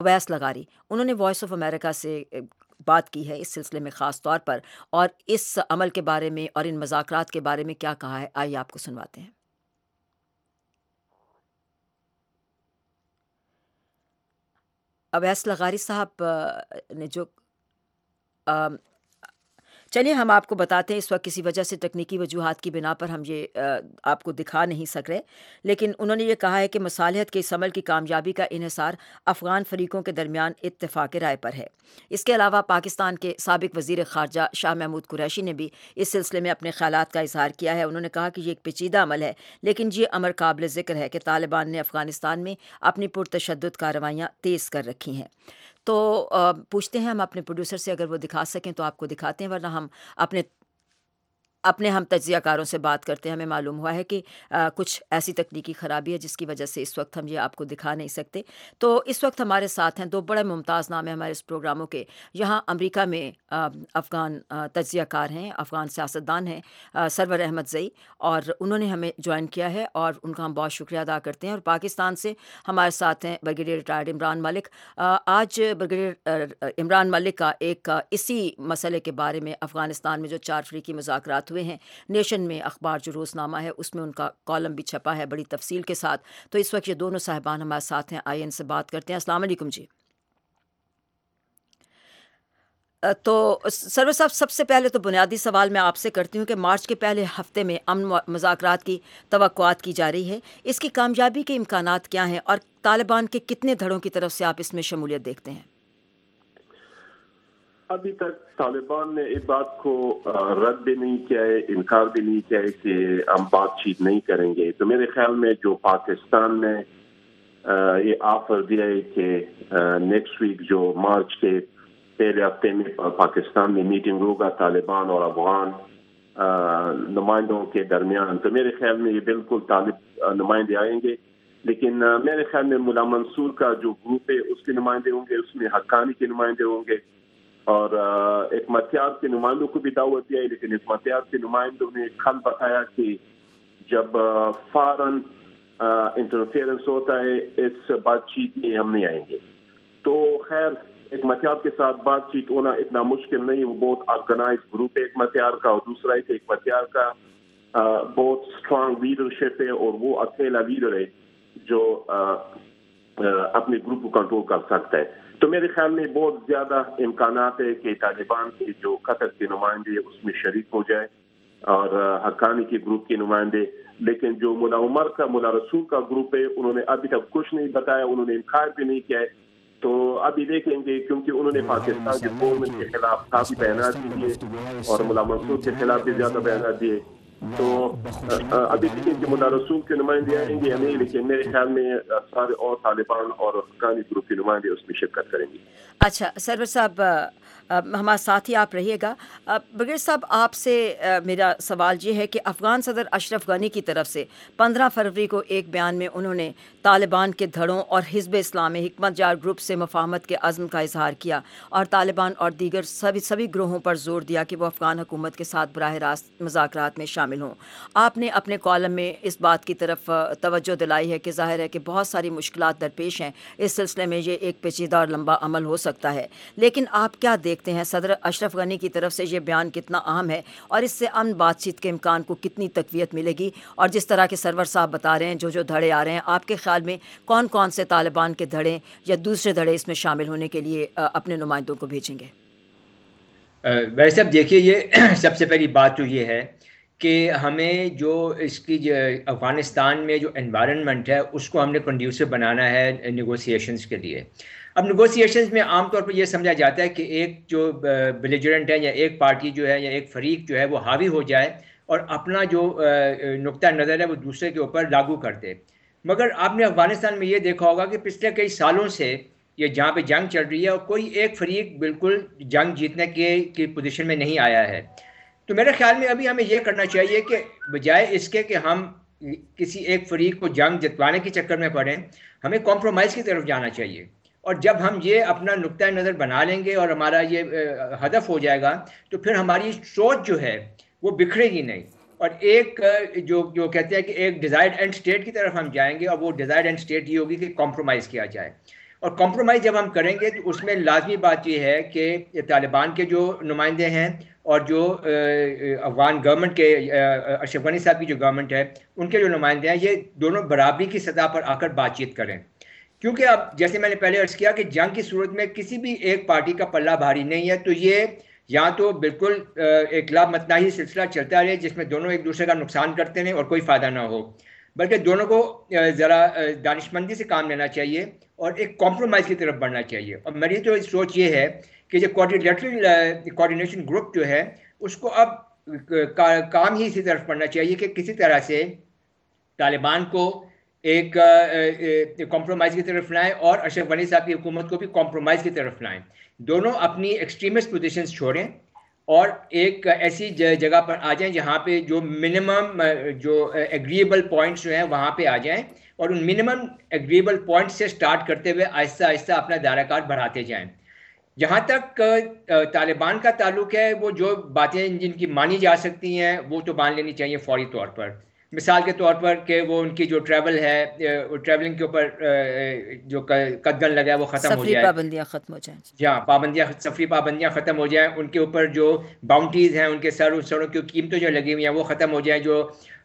اویس لغاری، انہوں نے voice of امریکہ سے بات کی ہے اس سلسلے میں خاص طور پر، اور اس عمل کے بارے میں اور ان مذاکرات کے بارے میں کیا کہا ہے، آئیے آپ کو سنواتے ہیں۔ اویس لغاری صاحب نے جو چلیے ہم آپ کو بتاتے ہیں، اس وقت کسی وجہ سے تکنیکی وجوہات کی بنا پر ہم یہ آپ کو دکھا نہیں سک رہے، لیکن انہوں نے یہ کہا ہے کہ مصالحت کے اس عمل کی کامیابی کا انحصار افغان فریقوں کے درمیان اتفاق رائے پر ہے۔ اس کے علاوہ پاکستان کے سابق وزیر خارجہ شاہ محمود قریشی نے بھی اس سلسلے میں اپنے خیالات کا اظہار کیا ہے۔ انہوں نے کہا کہ یہ ایک پیچیدہ عمل ہے، لیکن یہ امر قابل ذکر ہے کہ طالبان نے افغانستان میں اپنی پرتشدد کارروائیاں تیز کر رکھی ہیں۔ تو پوچھتے ہیں ہم اپنے پروڈیوسر سے، اگر وہ دکھا سکیں تو آپ کو دکھاتے ہیں، ورنہ ہم اپنے ہم تجزیہ کاروں سے بات کرتے ہیں۔ ہمیں معلوم ہوا ہے کہ کچھ ایسی تکنیکی خرابی ہے جس کی وجہ سے اس وقت ہم یہ آپ کو دکھا نہیں سکتے۔ تو اس وقت ہمارے ساتھ ہیں دو بڑے ممتاز نام ہیں ہمارے اس پروگراموں کے، یہاں امریکہ میں افغان تجزیہ کار ہیں، افغان سیاستدان ہیں، سرور احمد زئی، اور انہوں نے ہمیں جوائن کیا ہے اور ان کا ہم بہت شکریہ ادا کرتے ہیں۔ اور پاکستان سے ہمارے ساتھ ہیں بریگیڈیئر ریٹائرڈ عمران ملک۔ آج بریگیڈیئر عمران ملک کا ایک اسی مسئلے کے بارے میں، افغانستان میں جو 4 فریقی مذاکرات ہوئے ہیں، نیشن میں اخبار جو روزنامہ ہے اس میں ان کا کالم بھی چھپا ہے بڑی تفصیل کے ساتھ۔ تو اس وقت یہ دونوں صاحبان ہمارے ساتھ ہیں، آئیے ان سے بات کرتے ہیں۔ السلام علیکم جی۔ تو سرور صاحب، سب سے پہلے تو بنیادی سوال میں آپ سے کرتی ہوں کہ مارچ کے پہلے ہفتے میں امن مذاکرات کی توقعات کی جا رہی ہے، اس کی کامیابی کے امکانات کیا ہیں، اور طالبان کے کتنے دھڑوں کی طرف سے آپ اس میں شمولیت دیکھتے ہیں؟ ابھی تک طالبان نے اس بات کو رد بھی نہیں کیا ہے، انکار بھی نہیں کیا ہے کہ ہم بات چیت نہیں کریں گے۔ تو میرے خیال میں جو پاکستان نے یہ آفر دیا ہے کہ نیکسٹ ویک جو مارچ کے پہلے ہفتے میں پاکستان میں میٹنگ ہوگا طالبان اور افغان نمائندوں کے درمیان، تو میرے خیال میں یہ بالکل طالب نمائندے آئیں گے۔ لیکن میرے خیال میں مولا منصور کا جو گروپ ہے اس کے نمائندے ہوں گے، اس میں حقانی کے نمائندے ہوں گے، اور حکمتیار کے نمائندوں کو بھی دعوت دی ہے، لیکن حکمتیار کے نمائندوں نے کل بتایا کہ جب فارن انٹرفیئرنس ہوتا ہے اس بات چیت میں ہم نہیں آئیں گے۔ تو خیر، حکمتیار کے ساتھ بات چیت ہونا اتنا مشکل نہیں، وہ بہت آرگنائز گروپ ہے حکمتیار کا، اور دوسرا ہے کہ حکمتیار کا بہت اسٹرانگ لیڈرشپ ہے، اور وہ اکیلا لیڈر ہے جو اپنے گروپ کو کنٹرول کر سکتا ہے۔ تو میرے خیال میں بہت زیادہ امکانات ہے کہ طالبان کے جو قطر کے نمائندے اس میں شریک ہو جائے اور حقانی کے گروپ کے نمائندے، لیکن جو مولا عمر کا، مولا رسول کا گروپ ہے، انہوں نے ابھی تک کچھ نہیں بتایا، انہوں نے انکار بھی نہیں کیا ہے۔ تو ابھی دیکھیں گے، کیونکہ انہوں نے پاکستان کے گورنمنٹ کے خلاف کافی بیانات دیے اور مولا منصور کے خلاف بھی زیادہ بیانات دیے۔ تو ابھی دیکھیں کہ مولا رسول کے نمائندے آئیں گے یا نہیں، لیکن میرے خیال میں سارے اور طالبان اور حقانی گروپ کے نمائندے اس میں شرکت کریں گے۔ اچھا سرور صاحب، ہمارے ساتھ ہی آپ رہیے گا۔ بغیر صاحب، آپ سے میرا سوال یہ ہے کہ افغان صدر اشرف غنی کی طرف سے 15 فروری کو ایک بیان میں انہوں نے طالبان کے دھڑوں اور حزب اسلام حکمت جار گروپ سے مفاہمت کے عزم کا اظہار کیا، اور طالبان اور دیگر سبھی گروہوں پر زور دیا کہ وہ افغان حکومت کے ساتھ براہ راست مذاکرات میں شامل ہوں۔ آپ نے اپنے کالم میں اس بات کی طرف توجہ دلائی ہے کہ ظاہر ہے کہ بہت ساری مشکلات درپیش ہیں، اس سلسلے میں یہ ایک پیچیدہ اور لمبا عمل ہو سکتا ہے، لیکن آپ کیا دیکھتے ہیں صدر اشرف غنی کی طرف سے یہ بیان کتنا اہم ہے، اور اس سے امن بات چیت کے امکان کو کتنی تقویت ملے گی؟ اور جس طرح کے سرور صاحب بتا رہے ہیں، جو دھڑے آ رہے ہیں، آپ کے خیال میں کون کون سے طالبان کے دھڑے یا دوسرے دھڑے اس میں شامل ہونے کے لیے اپنے نمائندوں کو بھیجیں گے؟ ویسے اب دیکھیے، یہ سب سے پہلی بات تو یہ ہے کہ ہمیں جو اس کی افغانستان میں جو انوائرنمنٹ ہے اس کو ہم نے کنڈیوسو بنانا ہے نیگوسیشنز کے لیے۔ اب نیگوسیشنز میں عام طور پر یہ سمجھا جاتا ہے کہ ایک جو بیلیجرنٹ ہے یا ایک پارٹی جو ہے یا ایک فریق جو ہے وہ حاوی ہو جائے اور اپنا جو نقطہ نظر ہے وہ دوسرے کے اوپر لاگو کر دے۔ مگر آپ نے افغانستان میں یہ دیکھا ہوگا کہ پچھلے کئی سالوں سے یہ جہاں پہ جنگ چل رہی ہے اور کوئی ایک فریق بالکل جنگ جیتنے کی پوزیشن میں نہیں آیا ہے۔ تو میرے خیال میں ابھی ہمیں یہ کرنا چاہیے کہ بجائے اس کے کہ ہم کسی ایک فریق کو جنگ جتوانے کے چکر میں پڑیں، ہمیں کمپرومائز کی طرف جانا چاہیے۔ اور جب ہم یہ اپنا نقطہ نظر بنا لیں گے اور ہمارا یہ ہدف ہو جائے گا، تو پھر ہماری سوچ جو ہے وہ بکھرے گی نہیں، اور ایک جو کہتے ہیں کہ ایک ڈیزائرڈ اینڈ اسٹیٹ کی طرف ہم جائیں گے، اور وہ ڈیزائرڈ اینڈ اسٹیٹ یہ ہوگی کہ کمپرومائز کیا جائے۔ اور کمپرومائز جب ہم کریں گے تو اس میں لازمی بات یہ ہے کہ طالبان کے جو نمائندے ہیں اور جو افغان گورنمنٹ کے اشرف غنی صاحب کی جو گورنمنٹ ہے ان کے جو نمائندے ہیں یہ دونوں برابری کی سطح پر آ کر بات چیت کریں، کیونکہ اب جیسے میں نے پہلے عرض کیا کہ جنگ کی صورت میں کسی بھی ایک پارٹی کا پلہ بھاری نہیں ہے، تو یہ یا تو بالکل ایک لا متناہی سلسلہ چلتا رہے جس میں دونوں ایک دوسرے کا نقصان کرتے ہیں اور کوئی فائدہ نہ ہو، بلکہ دونوں کو ذرا دانشمندی سے کام لینا چاہیے اور ایک کمپرومائز کی طرف بڑھنا چاہیے۔ اور میری تو سوچ یہ ہے کہ جو کوآرڈینیشن گروپ جو ہے اس کو اب کام ہی اسی طرف پڑنا چاہیے کہ کسی طرح سے طالبان کو ایک کمپرومائز کی طرف لائیں اور اشرف غنی صاحب کی حکومت کو بھی کمپرومائز کی طرف لائیں، دونوں اپنی ایکسٹریمسٹ پوزیشنز چھوڑیں اور ایک ایسی جگہ پر آ جائیں جہاں پہ جو منیمم جو ایگریبل پوائنٹس جو ہیں وہاں پہ آ جائیں اور ان منیمم ایگریبل پوائنٹس سے سٹارٹ کرتے ہوئے آہستہ آہستہ اپنا دائرہ کار بڑھاتے جائیں۔ جہاں تک طالبان کا تعلق ہے وہ جو باتیں جن کی مانی جا سکتی ہیں وہ تو مان لینی چاہیے فوری طور پر، مثال کے طور پر کہ وہ ان کی جو ٹریول ہے ٹریولنگ کے اوپر جو قدغن لگا ہے وہ ختم ہو جائے، پابندیاں ختم ہو جائیں، جہاں پابندیاں سفری پابندیاں ختم ہو جائیں، ان کے اوپر جو باؤنٹیز ہیں ان کے سروں کی قیمتیں جو لگی ہوئی ہیں وہ ختم ہو جائیں، جو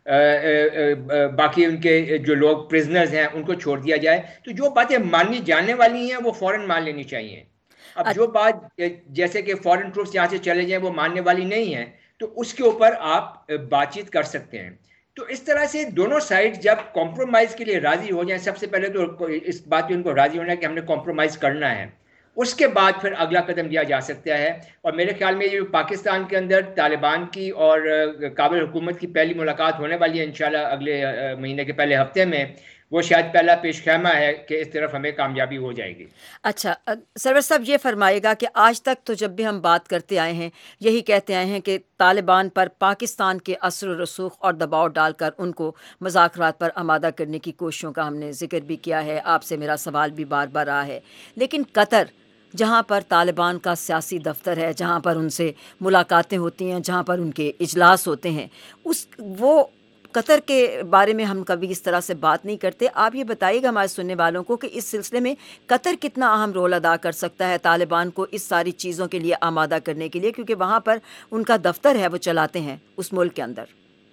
باقی ان کے جو لوگ پرزنرز ہیں ان کو چھوڑ دیا جائے، تو جو باتیں ماننی جانے والی ہیں وہ فوراً مان لینی چاہیے۔ اب جو بات جیسے کہ فورن ٹروپس یہاں سے چلے جائیں وہ ماننے والی نہیں ہے تو اس کے اوپر آپ بات چیت کر سکتے ہیں۔ تو اس طرح سے دونوں سائڈ جب کمپرومائز کے لیے راضی ہو جائیں، سب سے پہلے تو اس بات پہ ان کو راضی ہونا ہے کہ ہم نے کمپرومائز کرنا ہے، اس کے بعد پھر اگلا قدم لیا جا سکتا ہے۔ اور میرے خیال میں یہ پاکستان کے اندر طالبان کی اور کابل حکومت کی پہلی ملاقات ہونے والی ہے انشاءاللہ اگلے مہینے کے پہلے ہفتے میں، وہ شاید پہلا پیش خیمہ ہے کہ اس طرف ہمیں کامیابی ہو جائے گی۔ اچھا سرور صاحب یہ فرمائے گا کہ آج تک تو جب بھی ہم بات کرتے آئے ہیں یہی کہتے آئے ہیں کہ طالبان پر پاکستان کے اثر و رسوخ اور دباؤ ڈال کر ان کو مذاکرات پر آمادہ کرنے کی کوششوں کا ہم نے ذکر بھی کیا ہے، آپ سے میرا سوال بھی بار بار رہا ہے، لیکن قطر جہاں پر طالبان کا سیاسی دفتر ہے، جہاں پر ان سے ملاقاتیں ہوتی ہیں، جہاں پر ان کے اجلاس ہوتے ہیں، وہ قطر کے بارے میں ہم کبھی اس طرح سے بات نہیں کرتے۔ آپ یہ بتائیے گا ہمارے سننے والوں کو کہ اس سلسلے میں قطر کتنا اہم رول ادا کر سکتا ہے طالبان کو اس ساری چیزوں کے لیے آمادہ کرنے کے لیے، کیونکہ وہاں پر ان کا دفتر ہے، وہ چلاتے ہیں اس ملک کے اندر۔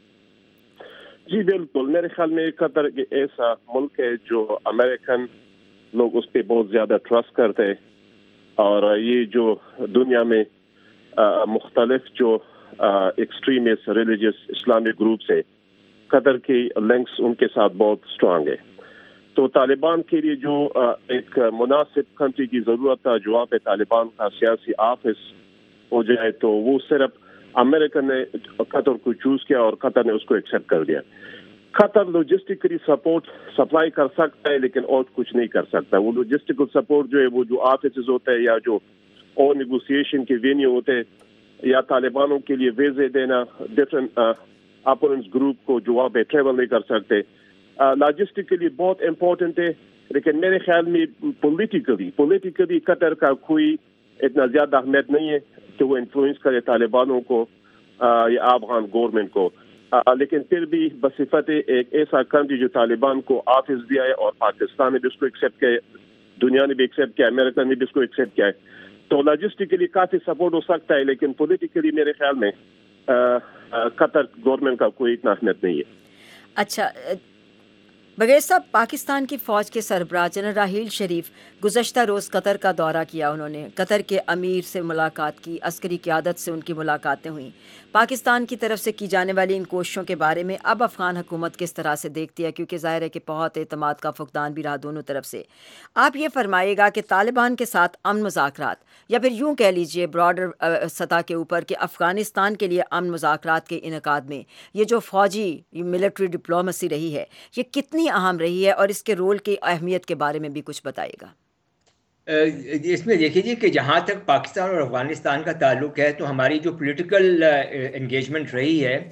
جی بالکل، میرے خیال میں قطر ایسا ملک ہے جو امریکن لوگ اس پہ بہت زیادہ ٹرسٹ کرتے ہیں، اور یہ جو دنیا میں مختلف جو ایکسٹریمسٹ ریلیجیس اسلامک گروپس ہے، قطر کی لنکس ان کے ساتھ بہت اسٹرانگ ہے۔ تو طالبان کے لیے جو ایک مناسب کنٹری کی ضرورت تھا جو وہاں پہ طالبان کا سیاسی آفس ہو جائے، تو وہ صرف امریکہ نے قطر کو چوز کیا اور قطر نے اس کو ایکسیپٹ کر دیا۔ قطر لوجسٹکلی سپورٹ سپلائی کر سکتا ہے لیکن اور کچھ نہیں کر سکتا۔ وہ لوجسٹیکل سپورٹ جو ہے وہ جو آفسز ہوتے ہیں یا جو اور نیگوسیشن کے وینیو ہوتے ہیں یا طالبانوں کے لیے ویزے دینا ڈفرینٹ اپوننٹس گروپ کو جو وہاں پہ ٹریول نہیں کر سکتے، لاجسٹکلی بہت امپورٹنٹ ہے، لیکن میرے خیال میں پولیٹیکلی قطر کا کوئی اتنا زیادہ اہمیت نہیں ہے کہ وہ انفلوئنس کرے طالبانوں کو یا افغان گورنمنٹ کو، لیکن پھر بھی بصفت ایک ایسا کنٹری جو طالبان کو آفس دیا ہے اور پاکستان نے بھی اس کو ایکسیپٹ کیا ہے، دنیا نے بھی ایکسیپٹ کیا ہے، امریکہ نے بھی اس کو ایکسیپٹ کیا ہے، تو لاجسٹکلی کافی سپورٹ ہو سکتا ہے، لیکن پولیٹیکلی میرے خیال میں قطر گورنمنٹ کا کوئی اتنا اہمیت نہیں ہے۔ اچھا بغیر صاحب، پاکستان کی فوج کے سربراہ جنرل راحیل شریف گزشتہ روز قطر کا دورہ کیا، انہوں نے قطر کے امیر سے ملاقات کی، عسکری قیادت سے ان کی ملاقاتیں ہوئیں۔ پاکستان کی طرف سے کی جانے والی ان کوششوں کے بارے میں اب افغان حکومت کس طرح سے دیکھتی ہے، کیونکہ ظاہر ہے کہ بہت اعتماد کا فقدان بھی رہا دونوں طرف سے۔ آپ یہ فرمائیے گا کہ طالبان کے ساتھ امن مذاکرات، یا پھر یوں کہہ لیجئے براڈر سطح کے اوپر کہ افغانستان کے لیے امن مذاکرات کے انعقاد میں یہ جو فوجی ملٹری ڈپلومیسی رہی ہے یہ کتنی اہم رہی ہے، اور اس کے رول کی اہمیت کے بارے میں بھی کچھ بتائیے گا۔ اس میں دیکھیے جی کہ جہاں تک پاکستان اور افغانستان کا تعلق ہے تو ہماری جو پولیٹیکل انگیجمنٹ رہی ہے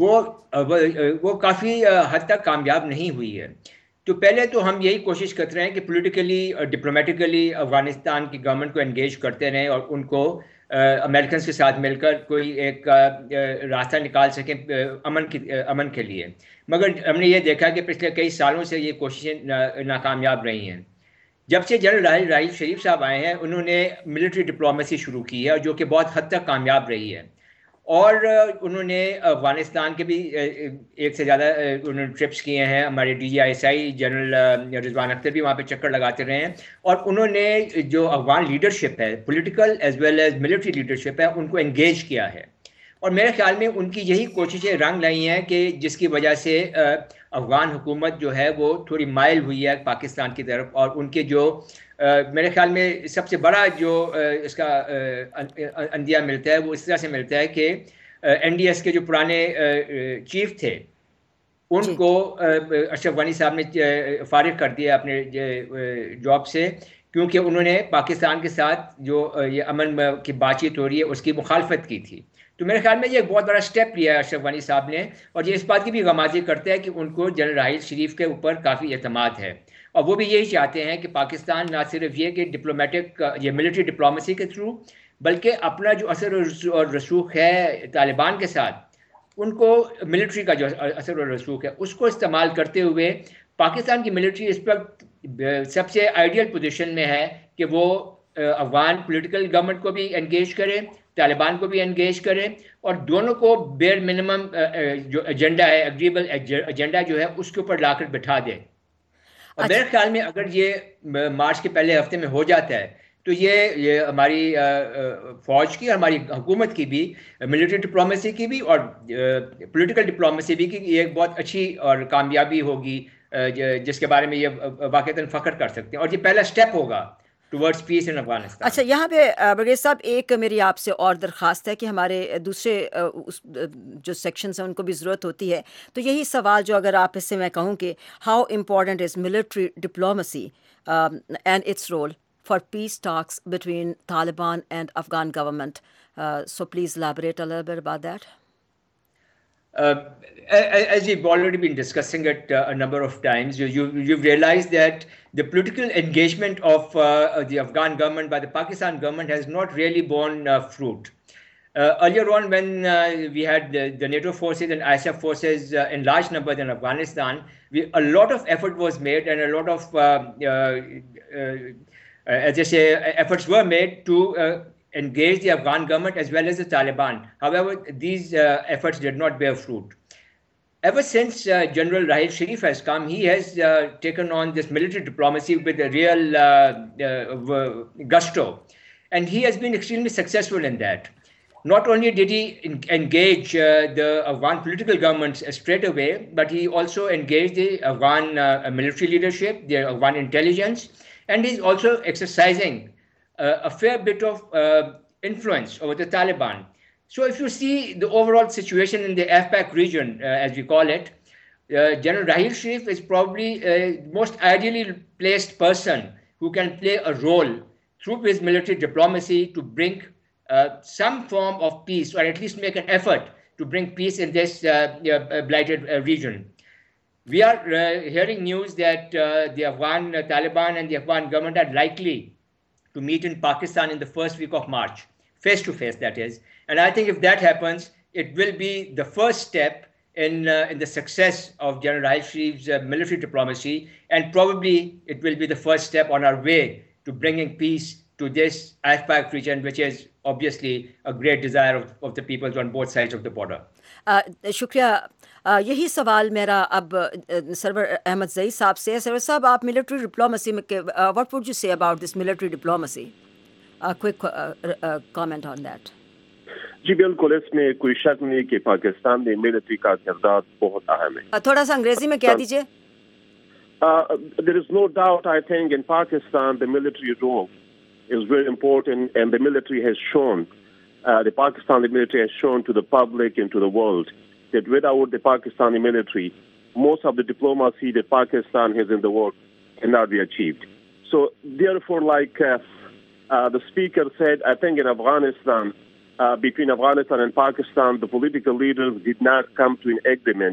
وہ کافی حد تک کامیاب نہیں ہوئی ہے۔ تو پہلے تو ہم یہی کوشش کرتے رہے ہیں کہ پولیٹیکلی ڈپلومیٹیکلی افغانستان کی گورنمنٹ کو انگیج کرتے رہیں اور ان کو امریکنس کے ساتھ مل کر کوئی ایک راستہ نکال سکیں امن کے لیے، مگر ہم نے یہ دیکھا کہ پچھلے کئی سالوں سے یہ کوششیں ناکامیاب رہی ہیں۔ जब से जनरल राहिल शरीफ साहब आए हैं उन्होंने मिलिट्री डिप्लोमेसी शुरू की है जो कि बहुत हद तक कामयाब रही है और उन्होंने अफगानिस्तान के भी एक से ज़्यादा उन्होंने ट्रिप्स किए हैं। हमारे DGISI जनरल रिजवान अख्तर भी वहाँ पे चक्कर लगाते रहे हैं और उन्होंने जो अफगान लीडरशिप है political as well as military leadership है उनको एंगेज किया है और मेरे ख्याल में उनकी यही कोशिशें रंग लाई हैं कि जिसकी वजह से अफगान हुकूमत जो है वो थोड़ी माइल हुई है पाकिस्तान की तरफ और उनके जो मेरे ख्याल में सबसे बड़ा जो इसका अंदिया मिलता है वो इस तरह से मिलता है कि NDS के जो पुराने चीफ थे उनको अशरफ गनी साहब ने फारिग कर दिया अपने जॉब से क्योंकि उन्होंने पाकिस्तान के साथ जो ये अमन की बातचीत हो रही है उसकी मुखालफत की थी। तो मेरे ख्याल में ये एक बहुत बड़ा स्टेप लिया है अशरफ गनी साहब ने और ये इस बात की भी गमाजी करता है कि उनको जनरल राहिल शरीफ के ऊपर काफ़ी एतमाद है और वो भी यही चाहते हैं कि पाकिस्तान ना सिर्फ ये कि डिप्लोमेटिक ये मिलिट्री डिप्लोमेसी के थ्रू बल्कि अपना जो असर और रसूख है तालिबान के साथ उनको मिलिट्री का जो असर और रसूख है उसको इस्तेमाल करते हुए पाकिस्तान की मिलिट्री इस वक्त सबसे आइडियल पोजीशन में है कि वो अफगान पॉलिटिकल गवर्नमेंट को भी एंगेज करे तालिबान को भी एंगेज करें और दोनों को बेयर मिनिमम जो एजेंडा है एग्रीबल एजेंडा जो है उसके ऊपर लाकर बिठा दे और मेरे ख्याल में अगर ये मार्च के पहले हफ्ते में हो जाता है तो ये हमारी फौज की और हमारी हुकूमत की भी मिलिट्री डिप्लोमेसी की भी और पॉलिटिकल डिप्लोमेसी भी की एक बहुत अच्छी और कामयाबी होगी जिसके बारे में ये वाकईतन फख्र कर सकते हैं और ये पहला स्टेप होगा टुवर्ड्स पीस इन अफगानिस्तान। अच्छा, यहाँ पे बरगेज़ साहब एक मेरी आपसे और दरख्वास्त है कि हमारे दूसरे जो सेक्शंस हैं उनको भी ज़रूरत होती है, तो यही सवाल जो अगर आप इससे मैं कहूँ कि how important is military diplomacy and its role for peace talks between Taliban and Afghan government. So please elaborate a little bit about that. As we've already been discussing it a number of times, you've realized that the political engagement of the Afghan government by the Pakistan government has not really borne fruit. Earlier on, when we had the NATO forces and ISAF forces in large numbers in Afghanistan, a lot of effort was made and a lot of as I say, efforts were made to engage the Afghan government as well as the Taliban. However, these efforts did not bear fruit. Ever since General Rahil Sharif has come, he has taken on this military diplomacy with a real gusto. And he has been extremely successful in that. Not only did he engage the Afghan political governments straight away, but he also engaged the Afghan military leadership, the Afghan intelligence, and he's also exercising a fair bit of influence over the Taliban. So if you see the overall situation in the AFPAC region, as we call it, General Rahil Sharif is probably the most ideally placed person who can play a role through his military diplomacy to bring some form of peace, or at least make an effort to bring peace in this blighted region. We are hearing news that the Afghan Taliban and the Afghan government are likely to meet in Pakistan in the first week of March, face to face, that is. And I think if that happens, it will be the first step in the success of General Rahil Sharif's military diplomacy, and probably it will be the first step on our way to bringing peace to this AFPAC region, which is obviously a great desire of the peoples on both sides of the border. शुक्रिया। यही सवाल मेरा अब server Ahmad ज़ई साहब से है। सरवर साहब, आप मिलिट्री डिप्लोमेसी में what would you say about this military diplomacy? Quick comment on that. जी बिल्कुल, इसमें कोई शक नहीं कि पाकिस्तान में मिलिट्री का किरदार बहुत अहम है। थोड़ा सा अंग्रेजी में कह दीजिए। There is no doubt, I think, in Pakistan the military role is very important, and the military has shown, the Pakistani military has shown to the public and to the world that without the Pakistani military, most of the diplomacy that Pakistan has in the world cannot be achieved. So therefore, like the speaker said, I think in Afghanistan, between Afghanistan and Pakistan, the political leaders did not come to an agreement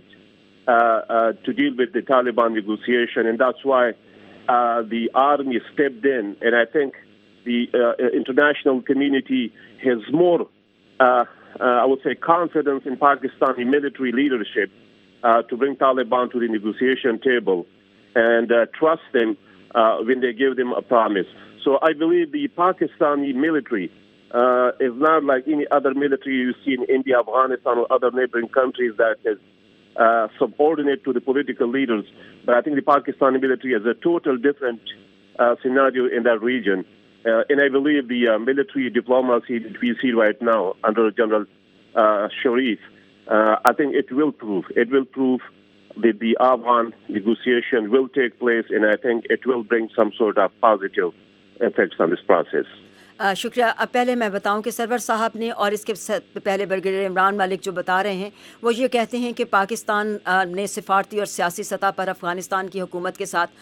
to deal with the Taliban negotiation, and that's why the army stepped in, and I think the international community has more, I would say, confidence in Pakistani military leadership to bring Taliban to the negotiation table and trust them when they give them a promise. So I believe the Pakistani military is not like any other military you see in India, Afghanistan, or other neighboring countries that is subordinate to the political leaders. But I think the Pakistani military is a total different scenario in that region. And I believe the military diplomacy that we see right now under General Sharif, I think it will prove that the Afghan negotiation will take place, and I think it will bring some sort of positive effects on this process. शुक्रिया। अब पहले मैं बताऊं कि server साहब ने और इसके पहले ब्रिगेडियर इमरान मलिक जो बता रहे हैं वो ये कहते हैं कि पाकिस्तान ने सिफारती और सियासी सतह पर अफ़गानिस्तान की हुकूमत के साथ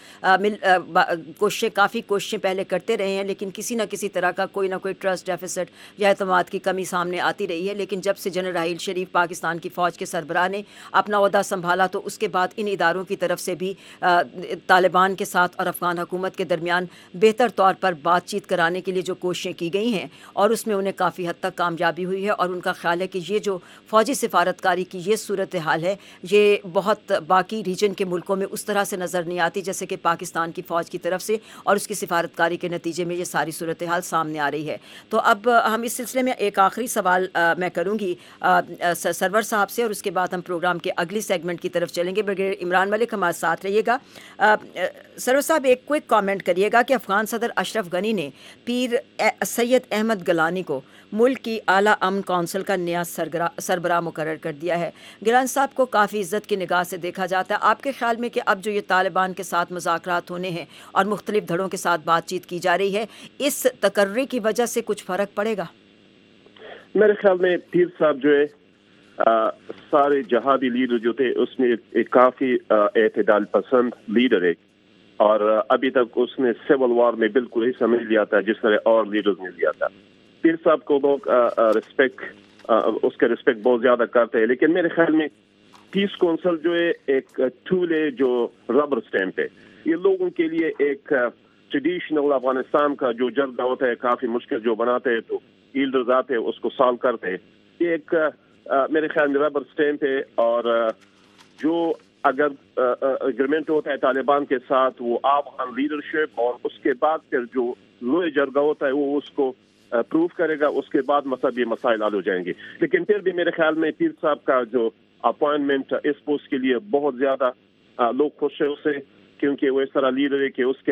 काफ़ी कोशिशें पहले करते रहे हैं, लेकिन किसी न किसी तरह का कोई ना कोई ट्रस्ट डेफिसिट या एतमाद की कमी सामने आती रही है। लेकिन जब से जनरल राहील शरीफ पाकिस्तान की फ़ौज के सरबराह ने अपना ओहदा संभाला तो उसके बाद इन इदारों की तरफ से भी तालिबान के साथ और अफ़गान हुकूमत के दरमियान बेहतर तौर पर बातचीत कराने के लिए जो कोशिशें की गई हैं और उसमें उन्हें काफ़ी हद तक कामयाबी हुई है। और उनका ख्याल है कि ये जो फ़ौजी सिफारतकारी की ये सूरत हाल है ये बहुत बाकी रीजन के मुल्कों में उस तरह से नज़र नहीं आती जैसे कि पाकिस्तान की फ़ौज की तरफ से, और उसकी सिफारतकारी के नतीजे में ये सारी सूरत हाल सामने आ रही है। तो अब हम इस सिलसिले में एक आखिरी सवाल मैं करूँगी सरवर साहब से और उसके बाद हम प्रोग्राम के अगली सेगमेंट की तरफ चलेंगे। ब्रिगेडियर इमरान मलिक हमारे साथ रहिएगा। सरवर साहब एक क्विक कमेंट करिएगा कि अफ़गान सदर अशरफ गनी ने पीर सैयद अहमद गलानी को मुल्क की आला अमन कौंसिल का नया सरबराह मुकर्रर कर दिया है। गिलानी साहब को काफ़ी इज्जत की निगाह से देखा जाता है। आपके ख्याल में कि अब जो ये तालिबान के साथ मुज़ाकरात होने हैं और मुख्तलिफ धड़ों के साथ बातचीत की जा रही है, इस तकर्री की वजह से कुछ फ़र्क पड़ेगा? मेरे ख्याल में पीर साहब जो है सारे जहादी लीडर जो थे उसमें एक काफ़ी एतदाल पसंद लीडर है, और अभी तक उसने सिविल वॉर में बिल्कुल ही समझ लिया था जिस तरह और लीडर्स ने लिया था। पीर साहब को लोग उसके रिस्पेक्ट बहुत ज़्यादा करते हैं, लेकिन मेरे ख्याल में पीस काउंसिल जो है एक टूल है जो रबर स्टैम्प है। ये लोगों के लिए एक ट्रेडिशनल अफगानिस्तान का जो जर्दा होता है काफ़ी मुश्किल जो बनाते हैं तो लीडर्स आते हैं उसको सॉल्व करते हैं। ये एक मेरे ख्याल में रबर स्टैम्प है, और जो अगर एग्रीमेंट होता है तालिबान के साथ वो अफगान लीडरशिप और उसके बाद फिर जो लोहे जरगा होता है वो उसको प्रूव करेगा, उसके बाद मसले मसाइल हल हो जाएंगे। लेकिन फिर भी मेरे ख्याल में पीर साहब का जो अपॉइंटमेंट इस पोस्ट के लिए बहुत ज़्यादा लोग खुश है उससे, क्योंकि वो इस तरह लीडर है कि उसके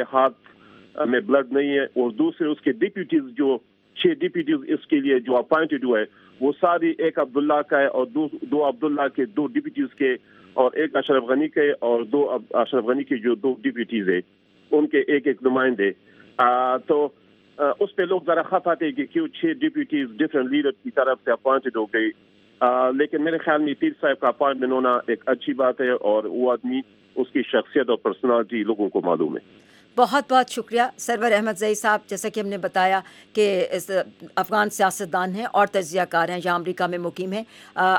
हाथ में ब्लड नहीं है, और दूसरे उसके डिप्यूटीज जो 6 डिप्यूटीज इसके लिए जो अपॉइंटेड हुआ है वो सारी एक अब्दुल्ला का है और दो अब्दुल्ला के 2 डिप्यूटीज के, और एक अशरफ गनी के और 2 अशरफ गनी के जो 2 डिप्यूटीज है उनके एक नुमाइंदे। तो उस पे लोग ज़रा खफा थे कि क्यों 6 डिप्यूटीज डिफरेंट लीडर की तरफ से अपॉइंटेड हो गई। लेकिन मेरे ख्याल में पीर साहब का अपॉइंटमेंट होना एक अच्छी बात है, और वो आदमी उसकी शख्सियत और पर्सनालिटी लोगों को मालूम है। बहुत बहुत शुक्रिया सरवर अहमद ज़ई साहब। जैसा कि हमने बताया कि इस अफ़गान सियासतदान हैं और तज्ज़ियाकार हैं, यहाँ अमरीका में मुकीम हैं।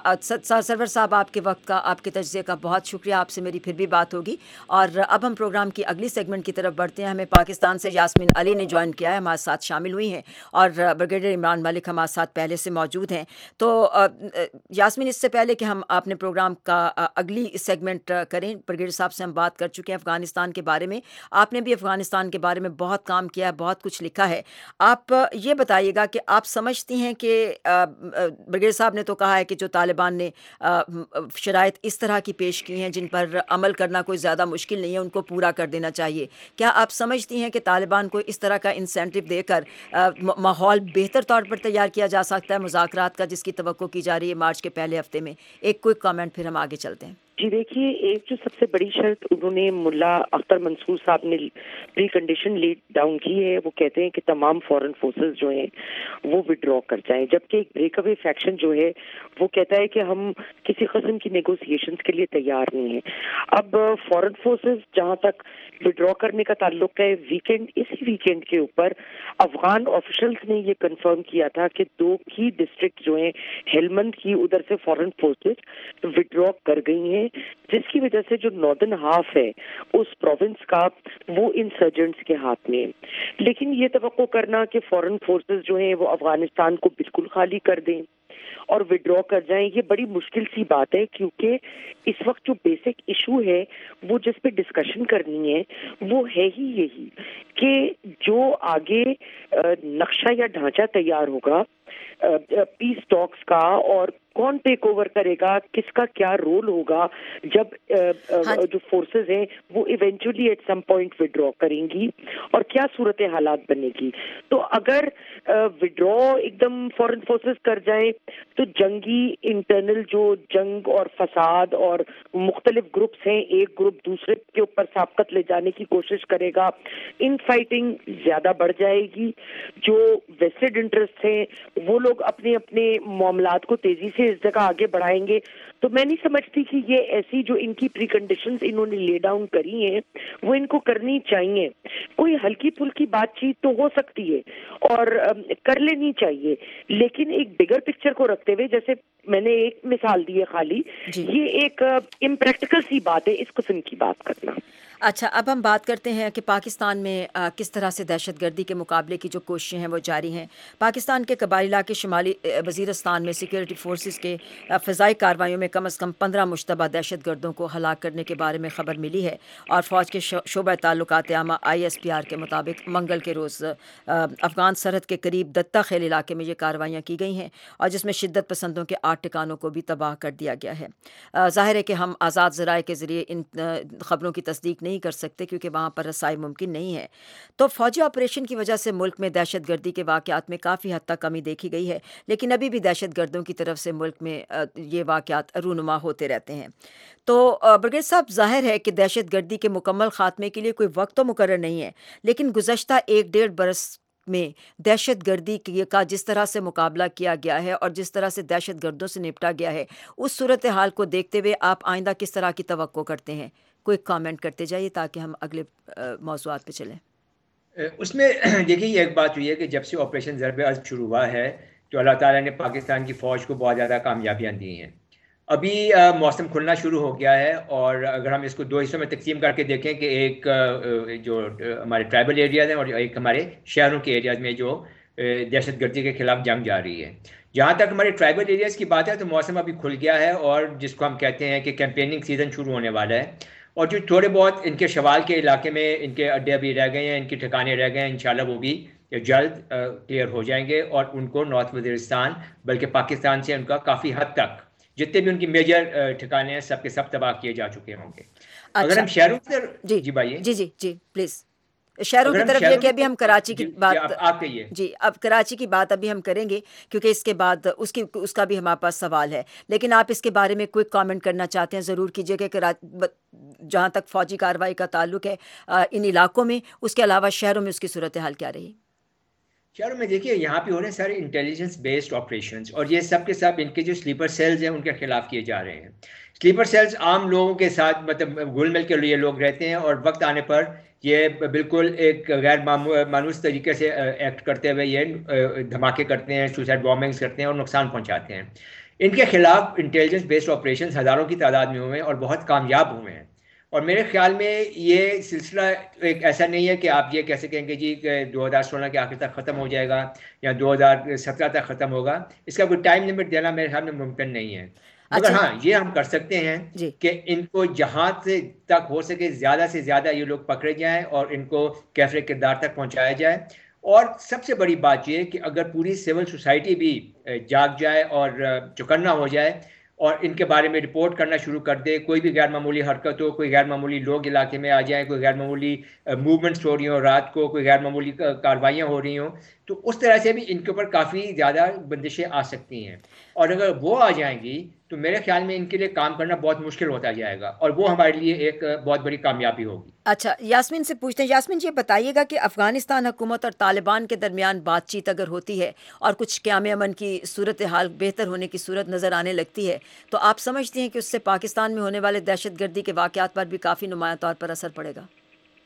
सरवर साहब आपके वक्त का, आपके तज्ज़िये का बहुत शुक्रिया। आपसे मेरी फिर भी बात होगी। और अब हम प्रोग्राम की अगली सेगमेंट की तरफ बढ़ते हैं। हमें पाकिस्तान से यास्मीन अली ने ज्वाइन किया है, हमारे साथ शामिल हुई हैं, और ब्रिगेडियर इमरान मलिक हमारे साथ पहले से मौजूद हैं। तो यास्मीन, इससे पहले कि हम अपने प्रोग्राम का अगली सेगमेंट करें, ब्रिगेडियर साहब से हम बात कर चुके हैं अफ़गानिस्तान के बारे में। आपने भी अफ़गानिस्तान के बारे में बहुत काम किया है, बहुत कुछ लिखा है। आप ये बताइएगा कि आप समझती हैं कि ब्रिगेडियर साहब ने तो कहा है कि जो तालिबान ने शराइत इस तरह की पेश की हैं जिन पर अमल करना कोई ज़्यादा मुश्किल नहीं है, उनको पूरा कर देना चाहिए। क्या आप समझती हैं कि तालिबान को इस तरह का इंसेंटिव देकर माहौल बेहतर तौर पर तैयार किया जा सकता है मुज़ाकरात का, जिसकी तवक्को की जा रही है मार्च के पहले हफ्ते में? एक क्विक कमेंट, फिर हम आगे चलते हैं। जी देखिए, एक जो सबसे बड़ी शर्त उन्होंने मुल्ला अख्तर मंसूर साहब ने प्री कंडीशन लीड डाउन की है, वो कहते हैं कि तमाम फॉरेन फोर्सेस जो हैं वो विड्रॉ कर जाएं, जबकि एक ब्रेकअवे फैक्शन जो है वो कहता है कि हम किसी किस्म की नेगोशिएशंस के लिए तैयार नहीं है। अब फॉरेन फोर्सेस जहां तक विड्रॉ करने का ताल्लुक है, इसी वीकेंड के ऊपर अफगान ऑफिशियल्स ने ये कंफर्म किया था कि 2 की डिस्ट्रिक्ट जो है हेलमंद की, उधर से फॉरेन फोर्सेस विड्रॉ कर गई हैं, जिसकी वजह से जो नॉर्दर्न हाफ है उस प्रोविंस का वो इंसर्जेंट्स के हाथ में है। लेकिन ये तवक्को करना कि फॉरेन फोर्सेस जो हैं वो अफगानिस्तान को बिल्कुल खाली कर दें اور ودرا کر جائیں. یہ بڑی مشکل سی بات ہے کیونکہ اس وقت جو بیسک ایشو ہے وہ جس پہ ڈسکشن کرنی ہے وہ ہے ہی یہی کہ جو آگے نقشہ یا ڈھانچہ تیار ہوگا پیس ٹاکس کا اور کون ٹیک اوور کرے گا, کس کا کیا رول ہوگا جب جو فورسز ہیں وہ eventually at some point withdraw کریں گی اور کیا صورت حالات بنے گی. تو اگر ودرا ایک دم فورن فورسز کر جائیں تو جنگی انٹرنل جو جنگ اور فساد اور مختلف گروپس ہیں, ایک گروپ دوسرے کے اوپر سابقت لے جانے کی کوشش کرے گا, ان فائٹنگ زیادہ بڑھ جائے گی. جو ویسٹڈ انٹرسٹ ہیں وہ لوگ اپنے اپنے معاملات کو تیزی سے اس جگہ آگے بڑھائیں گے. تو میں نہیں سمجھتی کہ یہ ایسی جو ان کی پری کنڈیشنز انہوں نے لے ڈاؤن کری ہیں وہ ان کو کرنی چاہیے. کوئی ہلکی پھلکی بات چیت تو ہو سکتی ہے اور کر لینی چاہیے, لیکن ایک بگر پکچر کو رکھتے ہوئے, جیسے میں نے ایک مثال دی ہے خالی, یہ ایک امپریکٹیکل سی بات ہے اس قسم کی بات کرنا. اچھا, اب ہم بات کرتے ہیں کہ پاکستان میں کس طرح سے دہشت گردی کے مقابلے کی جو کوششیں ہیں وہ جاری ہیں. پاکستان کے قبائلی علاقے شمالی وزیرستان میں سیکیورٹی فورسز کے فضائی کارروائیوں میں کم از کم 15 مشتبہ دہشت گردوں کو ہلاک کرنے کے بارے میں خبر ملی ہے, اور فوج کے شعبہ تعلقات عامہ ISPR کے مطابق منگل کے روز افغان سرحد کے قریب دتا خیل علاقے میں یہ کارروائیاں کی گئی ہیں, اور جس میں شدت پسندوں کے 8 ٹھکانوں کو بھی تباہ کر دیا گیا ہے. ظاہر ہے کہ ہم آزاد ذرائع کے ذریعے ان خبروں کی تصدیق نہیں کر سکتے کیونکہ وہاں پر رسائی ممکن نہیں ہے. تو فوجی آپریشن کی وجہ سے ملک میں دہشت گردی کے واقعات میں کافی حد تک کمی دیکھی گئی ہے, لیکن ابھی بھی دہشت گردوں کی طرف سے ملک میں یہ واقعات رونما ہوتے رہتے ہیں. تو برگیڈ صاحب, ظاہر ہے کہ دہشت گردی کے مکمل خاتمے کے لیے کوئی وقت تو مقرر نہیں ہے, لیکن گزشتہ 1-1.5 برس میں دہشت گردی کا جس طرح سے مقابلہ کیا گیا ہے اور جس طرح سے دہشت گردوں سے نپٹا گیا ہے, اس صورتحال کو دیکھتے ہوئے آپ آئندہ کس طرح کی توقع کرتے ہیں؟ کوئی کامنٹ کرتے جائیے تاکہ ہم اگلے موضوعات پہ چلیں. اس میں دیکھیے یہ ایک بات ہوئی ہے کہ جب سے آپریشن ضرب عضب شروع ہوا ہے تو اللہ تعالیٰ نے پاکستان کی فوج کو بہت زیادہ کامیابیاں دی ہیں. ابھی موسم کھلنا شروع ہو گیا ہے, اور اگر ہم اس کو 2 حصوں میں تقسیم کر کے دیکھیں کہ ایک جو ہمارے ٹرائبل ایریاز ہیں اور ایک ہمارے شہروں کے ایریاز میں جو دہشت گردی کے خلاف جنگ جاری ہے. جہاں تک ہمارے ٹرائبل ایریاز کی بات ہے تو موسم ابھی کھل گیا ہے, اور جس کو ہم کہتے ہیں کہ کیمپیننگ سیزن شروع ہونے والا ہے, اور جو تھوڑے بہت ان کے شوال کے علاقے میں ان کے اڈے ابھی رہ گئے ہیں, ان کے ٹھکانے رہ گئے ہیں, انشاءاللہ وہ بھی جلد کلیئر ہو جائیں گے, اور ان کو نارتھ وزیرستان بلکہ پاکستان سے ان کا کافی حد تک جتنے بھی ان کی میجر ٹھکانے ہیں سب کے سب تباہ کیے جا چکے ہوں گے. اگر ہم شہروں کی جی بھائی جی پلیز شہروں کی طرف یہ کہ ابھی ہم کراچی کی بات آپ کہیے. جی, اب کراچی کی بات ابھی ہم کریں گے کیونکہ اس کے بعد اس کا بھی ہمارے پاس سوال ہے, لیکن آپ اس کے بارے میں کوئی کامنٹ کرنا چاہتے ہیں ضرور کیجیے کہ جہاں تک فوجی کارروائی کا تعلق ہے ان علاقوں میں, اس کے علاوہ شہروں میں اس کی صورتحال کیا رہی؟ شہروں میں دیکھیے یہاں پہ ہو رہے ہیں سارے انٹیلیجنس بیسڈ آپریشنز, اور یہ سب کے سب ان کے جو سلیپر سیلز ہیں ان کے خلاف کیے جا رہے ہیں. سلیپر سیلز عام لوگوں کے ساتھ مطلب گھل مل کے یہ لوگ رہتے ہیں, اور وقت آنے پر یہ بالکل ایک غیر مانوس طریقے سے ایکٹ کرتے ہوئے یہ دھماکے کرتے ہیں, سوسائڈ بامبنگز کرتے ہیں اور نقصان پہنچاتے ہیں. ان کے خلاف انٹیلیجنس بیسڈ آپریشنز ہزاروں کی تعداد میں ہوئے ہیں اور بہت کامیاب ہوئے ہیں. اور میرے خیال میں یہ سلسلہ ایک ایسا نہیں ہے کہ آپ یہ کیسے کہیں گے جی کہ 2016 کے آخر تک ختم ہو جائے گا یا 2017 تک ختم ہوگا. اس کا کوئی ٹائم لمٹ دینا میرے خیال میں ممکن نہیں ہے, مگر ہاں یہ ہم کر سکتے ہیں کہ ان کو جہاں سے تک ہو سکے زیادہ سے زیادہ یہ لوگ پکڑے جائیں اور ان کو کیفر کردار تک پہنچایا جائے. اور سب سے بڑی بات یہ کہ اگر پوری سول سوسائٹی بھی جاگ جائے اور چوکنا ہو جائے اور ان کے بارے میں رپورٹ کرنا شروع کر دے, کوئی بھی غیر معمولی حرکت ہو, کوئی غیر معمولی لوگ علاقے میں آ جائیں, کوئی غیر معمولی موومنٹس ہو رہی ہوں رات کو, کوئی غیر معمولی کاروائیاں ہو رہی ہوں, تو اس طرح سے بھی ان کے اوپر کافی زیادہ بندشیں آ سکتی ہیں. اور اگر وہ آ جائیں گی تو میرے خیال میں ان کے لیے کام کرنا بہت مشکل ہوتا جائے گا, اور وہ ہمارے لیے ایک بہت بڑی کامیابی ہوگی. اچھا, یاسمین سے پوچھتے ہیں. یاسمین یہ بتائیے گا کہ افغانستان حکومت اور طالبان کے درمیان بات چیت اگر ہوتی ہے اور کچھ قیام امن کی صورتحال بہتر ہونے کی صورت نظر آنے لگتی ہے, تو آپ سمجھتے ہیں کہ اس سے پاکستان میں ہونے والے دہشت گردی کے واقعات پر بھی کافی نمایاں طور پر اثر پڑے گا؟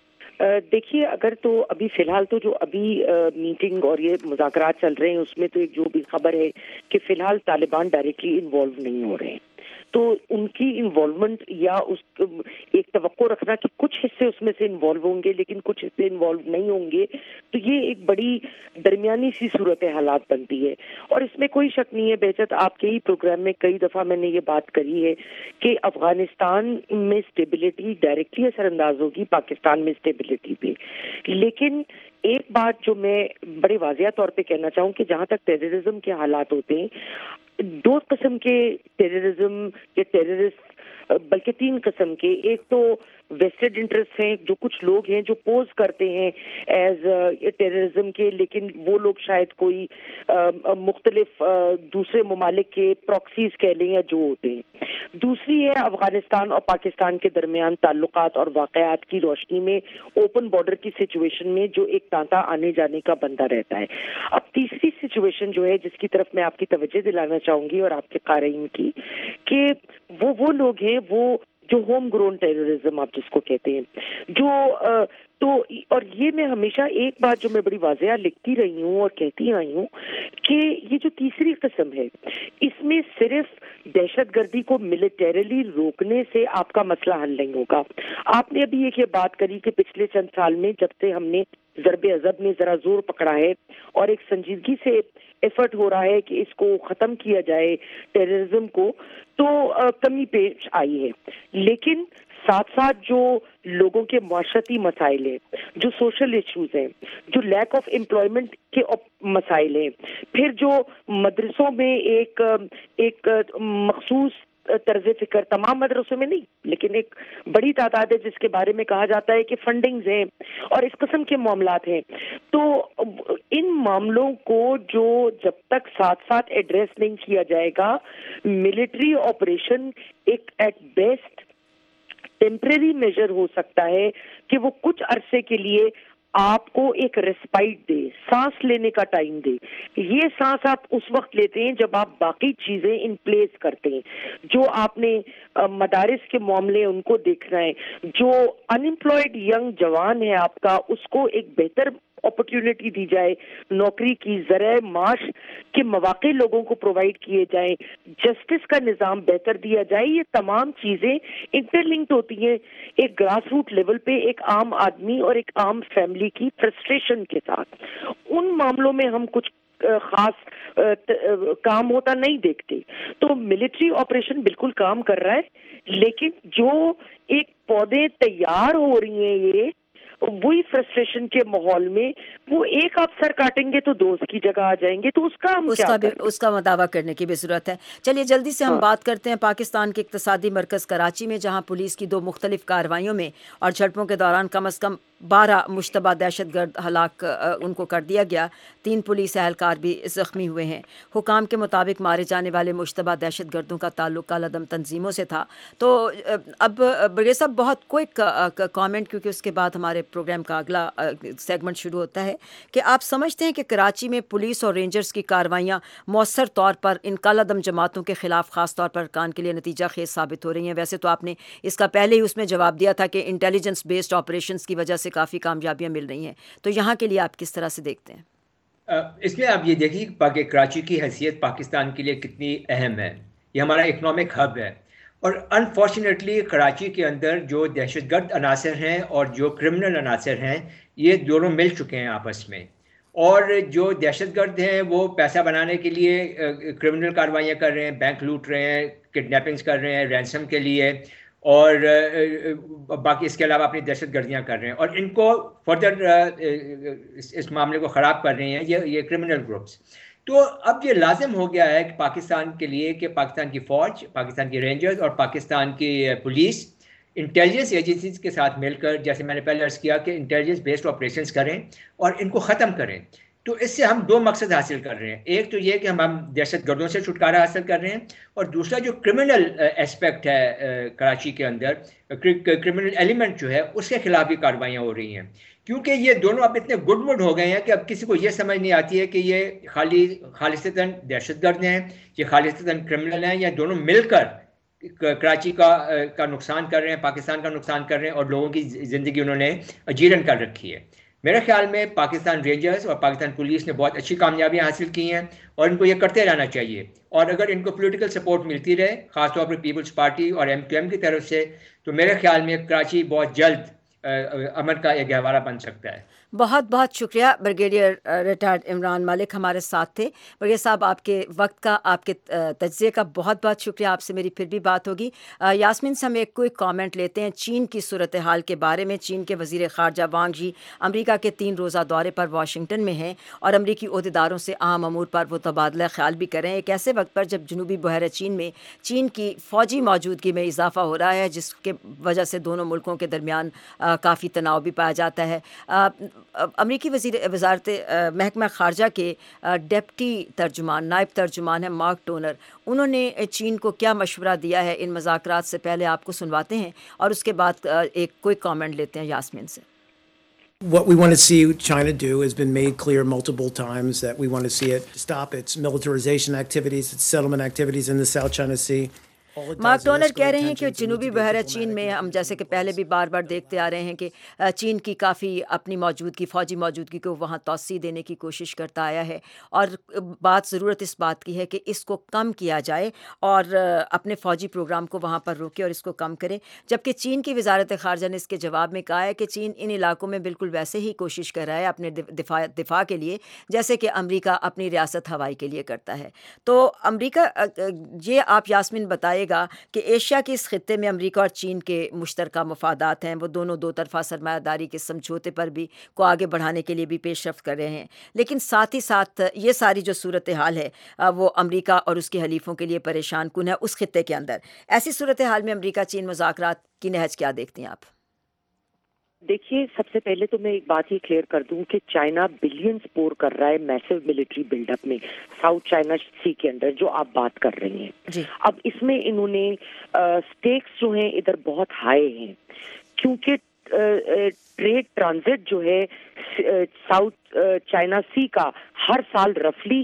دیکھیے, اگر تو ابھی فی الحال تو جو ابھی میٹنگ اور یہ مذاکرات چل رہے ہیں اس میں تو ایک جو بھی خبر ہے کہ فی الحال طالبان ڈائریکٹلی انوالو نہیں ہو رہے ہیں, تو ان کی انوالومنٹ یا اس ایک توقع رکھنا کہ کچھ حصے اس میں سے انوالو ہوں گے لیکن کچھ حصے انوالو نہیں ہوں گے، تو یہ ایک بڑی درمیانی سی صورت حالات بنتی ہے. اور اس میں کوئی شک نہیں ہے بہجت، آپ کے ہی پروگرام میں کئی دفعہ میں نے یہ بات کری ہے کہ افغانستان میں اسٹیبلٹی ڈائریکٹلی اثر انداز ہوگی پاکستان میں اسٹیبلٹی پہ. لیکن ایک بات جو میں بڑے واضح طور پہ کہنا چاہوں کہ جہاں تک ٹیررزم کے حالات ہوتے ہیں، دو قسم کے ٹیررزم یا ٹیررسٹ، بلکہ تین قسم کے. ایک تو ویسٹڈ انٹرسٹ ہیں، جو کچھ لوگ ہیں جو پوز کرتے ہیں ایز ٹیررزم کے، لیکن وہ لوگ شاید کوئی مختلف دوسرے ممالک کے پراکسیز کہہ لیں یا جو ہوتے ہیں. دوسری ہے افغانستان اور پاکستان کے درمیان تعلقات اور واقعات کی روشنی میں اوپن بارڈر کی سچویشن میں جو ایک تانتا آنے جانے کا بندہ رہتا ہے. اب تیسری سچویشن جو ہے جس کی طرف میں آپ کی توجہ دلانا چاہوں گی اور آپ کے قارئین کی، کہ وہ لوگ ہیں وہ جو ہوم گرون ٹیررزم آپ جس کو کہتے ہیں، جو تو اور یہ میں ہمیشہ ایک بات جو میں بڑی واضح لکھتی رہی ہوں اور کہتی آئی ہوں کہ یہ جو تیسری قسم ہے اس میں صرف دہشت گردی کو ملیٹریلی روکنے سے آپ کا مسئلہ حل نہیں ہوگا. آپ نے ابھی ایک یہ بات کری کہ پچھلے چند سال میں جب سے ہم نے ضرب عضب میں ذرا زور پکڑا ہے اور ایک سنجیدگی سے ایفرٹ ہو رہا ہے کہ اس کو ختم کیا جائے ٹیررزم کو، تو کمی پیش آئی ہے. لیکن ساتھ ساتھ جو لوگوں کے معاشرتی مسائل ہیں، جو سوشل ایشوز ہیں، جو لیک آف امپلائمنٹ کے مسائل ہیں، پھر جو مدرسوں میں ایک مخصوص طرز فکر، تمام مدرسوں میں نہیں لیکن ایک بڑی تعداد ہے جس کے بارے میں کہا جاتا ہے کہ فنڈنگز ہیں اور اس قسم کے معاملات ہیں. تو ان معاملوں کو جو جب تک ساتھ ساتھ ایڈریس نہیں کیا جائے گا، ملٹری آپریشن ایک ایٹ بیسٹ ٹیمپریری میجر ہو سکتا ہے کہ وہ کچھ عرصے کے لیے آپ کو ایک ریسپائٹ دے، سانس لینے کا ٹائم دے. یہ سانس آپ اس وقت لیتے ہیں جب آپ باقی چیزیں ان پلیس کرتے ہیں. جو آپ نے مدارس کے معاملے ان کو دیکھنا ہے، جو ان امپلائڈ ینگ جوان ہے آپ کا، اس کو ایک بہتر اپرچونٹی دی جائے، نوکری کی، ذرائع معاش کے مواقع لوگوں کو پرووائڈ کیے جائیں، جسٹس کا نظام بہتر دیا جائے. یہ تمام چیزیں انٹر لنکڈ ہوتی ہیں ایک گراس روٹ لیول پہ ایک عام آدمی اور ایک عام فیملی کی فرسٹریشن کے ساتھ. ان معاملوں میں ہم کچھ خاص کام ہوتا نہیں دیکھتے. تو ملٹری آپریشن بالکل کام کر رہا ہے، لیکن جو ایک پودے تیار ہو رہی ہیں یہ وہی فرسٹریشن کے ماحول میں وہ ایک آپ سر کاٹیں گے تو دو اس کی جگہ آ جائیں گے، تو اس کا ہم کیا کریں؟ اس کا مداوع کرنے کی بھی ضرورت ہے. چلیے جلدی سے ہم بات کرتے ہیں پاکستان کے اقتصادی مرکز کراچی میں، جہاں پولیس کی 2 مختلف کارروائیوں میں اور جھڑپوں کے دوران کم از کم 12 مشتبہ دہشت گرد ہلاک ان کو کر دیا گیا. 3 پولیس اہلکار بھی زخمی ہوئے ہیں. حکام کے مطابق مارے جانے والے مشتبہ دہشت گردوں کا تعلق کالعدم تنظیموں سے تھا. تو اب یہ سب بہت کوئک کامنٹ، کیونکہ اس کے بعد ہمارے پروگرام کا اگلا سیگمنٹ شروع ہوتا ہے، کہ آپ سمجھتے ہیں کہ کراچی میں پولیس اور رینجرز کی کارروائیاں مؤثر طور پر ان کالعدم جماعتوں کے خلاف خاص طور پر کان کے لیے نتیجہ خیز ثابت ہو رہی ہیں؟ ویسے تو آپ نے اس کا پہلے ہی اس میں جواب دیا تھا کہ انٹیلیجنس بیسڈ آپریشنز کی وجہ سے کافی کامیابیاں مل رہی ہیں، تو یہاں کے لیے آپ کس طرح سے دیکھتے ہیں؟ اس میں آپ یہ دیکھیے کہ کراچی کی حیثیت پاکستان کے لیے کتنی اہم ہے. یہ ہمارا اکنامک ہب ہے، اور انفارچونیٹلی کراچی کے اندر جو دہشت گرد عناصر ہیں اور جو کرمنل عناصر ہیں یہ دونوں مل چکے ہیں آپس میں. اور جو دہشت گرد ہیں وہ پیسہ بنانے کے لیے کرمنل کارروائیاں کر رہے ہیں، بینک لوٹ رہے ہیں، کڈنیپنگز کر رہے ہیں رینسم کے لیے، اور باقی اس کے علاوہ اپنی دہشت گردیاں کر رہے ہیں، اور ان کو فردر اس معاملے کو خراب کر رہے ہیں یہ کرمنل گروپس. تو اب یہ لازم ہو گیا ہے کہ پاکستان کے لیے کہ پاکستان کی فوج، پاکستان کی رینجرز اور پاکستان کی پولیس انٹیلیجنس ایجنسیز کے ساتھ مل کر، جیسے میں نے پہلے عرض کیا، کہ انٹیلیجنس بیسڈ آپریشنز کریں اور ان کو ختم کریں. تو اس سے ہم 2 مقصد حاصل کر رہے ہیں. ایک تو یہ کہ ہم دہشت گردوں سے چھٹکارا حاصل کر رہے ہیں، اور دوسرا جو کرمنل ایسپیکٹ ہے کراچی کے اندر، کرمنل ایلیمنٹ جو ہے اس کے خلاف بھی کارروائیاں ہو رہی ہیں. کیونکہ یہ دونوں اب اتنے گڈ مڈ ہو گئے ہیں کہ اب کسی کو یہ سمجھ نہیں آتی ہے کہ یہ خالصتاً دہشت گرد ہیں، یہ خالصتاً کرمنل ہیں، یا دونوں مل کر کراچی کا نقصان کر رہے ہیں، پاکستان کا نقصان کر رہے ہیں، اور لوگوں کی زندگی انہوں نے اجیرن کر رکھی ہے. میرے خیال میں پاکستان رینجرز اور پاکستان پولیس نے بہت اچھی کامیابیاں حاصل کی ہیں اور ان کو یہ کرتے رہنا چاہیے. اور اگر ان کو پولیٹیکل سپورٹ ملتی رہے خاص طور پر پیپلز پارٹی اور MQM کی طرف سے, تو میرے خیال میں کراچی بہت جلد امن کا ایک گہوارہ بن سکتا ہے. بہت بہت شکریہ. بریگیڈیئر ریٹائرڈ عمران ملک ہمارے ساتھ تھے. بریگیڈیئر صاحب, آپ کے وقت کا, آپ کے تجزیے کا بہت بہت شکریہ. آپ سے میری پھر بھی بات ہوگی. یاسمین سے ہم ایک کوئی کامنٹ لیتے ہیں چین کی صورتحال کے بارے میں. چین کے وزیر خارجہ وانگ جی امریکہ کے 3 روزہ دورے پر واشنگٹن میں ہیں اور امریکی عہدیداروں سے اہم امور پر وہ تبادلہ خیال بھی کر رہے ہیں ایک ایسے وقت پر جب جنوبی بحیرہ چین میں چین کی فوجی موجودگی میں اضافہ ہو رہا ہے, جس کے وجہ سے دونوں ملکوں کے درمیان کافی تناؤ بھی پایا جاتا ہے. امریکی وزارت محکمہ خارجہ کے ڈپٹی ترجمان, نائب ترجمان ہیں مارک ٹونر. انہوں نے چین کو کیا مشورہ دیا ہے ان مذاکرات سے, پہلے آپ کو سنواتے ہیں اور اس کے بعد ایک کوئی کامنٹ لیتے ہیں یاسمین سے. What we want to see China do has been made clear multiple times, that we want to see it stop its militarization activities, its settlement activities in the South China Sea. Mark Toner کہہ رہے ہیں کہ جنوبی بحیرہ چین میں ہم جیسے کہ پہلے بھی بار بار دیکھتے آ رہے ہیں کہ چین کی کافی اپنی موجودگی, فوجی موجودگی کو وہاں توسیع دینے کی کوشش کرتا آیا ہے اور ضرورت اس بات کی ہے کہ اس کو کم کیا جائے اور اپنے فوجی پروگرام کو وہاں پر روکے اور اس کو کم کرے. جبکہ چین کی وزارت خارجہ نے اس کے جواب میں کہا ہے کہ چین ان علاقوں میں بالکل ویسے ہی کوشش کر رہا ہے اپنے دفاع کے لیے جیسے کہ امریکہ اپنی ریاست ہوائی کے لیے کرتا ہے. تو امریکہ, یہ آپ یاسمین بتائے گا کہ ایشیا کے اس خطے میں امریکہ اور چین کے مشترکہ مفادات ہیں, وہ دونوں دو طرفہ سرمایہ داری کے سمجھوتے پر بھی کو آگے بڑھانے کے لیے بھی پیش رفت کر رہے ہیں, لیکن ساتھ ہی ساتھ یہ ساری جو صورتحال ہے وہ امریکہ اور اس کے حلیفوں کے لیے پریشان کن ہے اس خطے کے اندر. ایسی صورتحال میں امریکہ چین مذاکرات کی نہج کیا دیکھتی ہیں آپ؟ دیکھیے, سب سے پہلے تو میں ایک بات یہ کلیئر کر دوں کہ چائنا بلینز پور کر رہا ہے میسو ملٹری بلڈ اپ میں ساؤتھ چائنا سی کے اندر جو آپ بات کر رہی ہیں جی. اب اس میں انہوں نے سٹیکس جو ہیں ادھر بہت ہائی ہیں کیونکہ ٹریڈ ٹرانزٹ جو ہے ساؤتھ چائنا سی کا ہر سال رفلی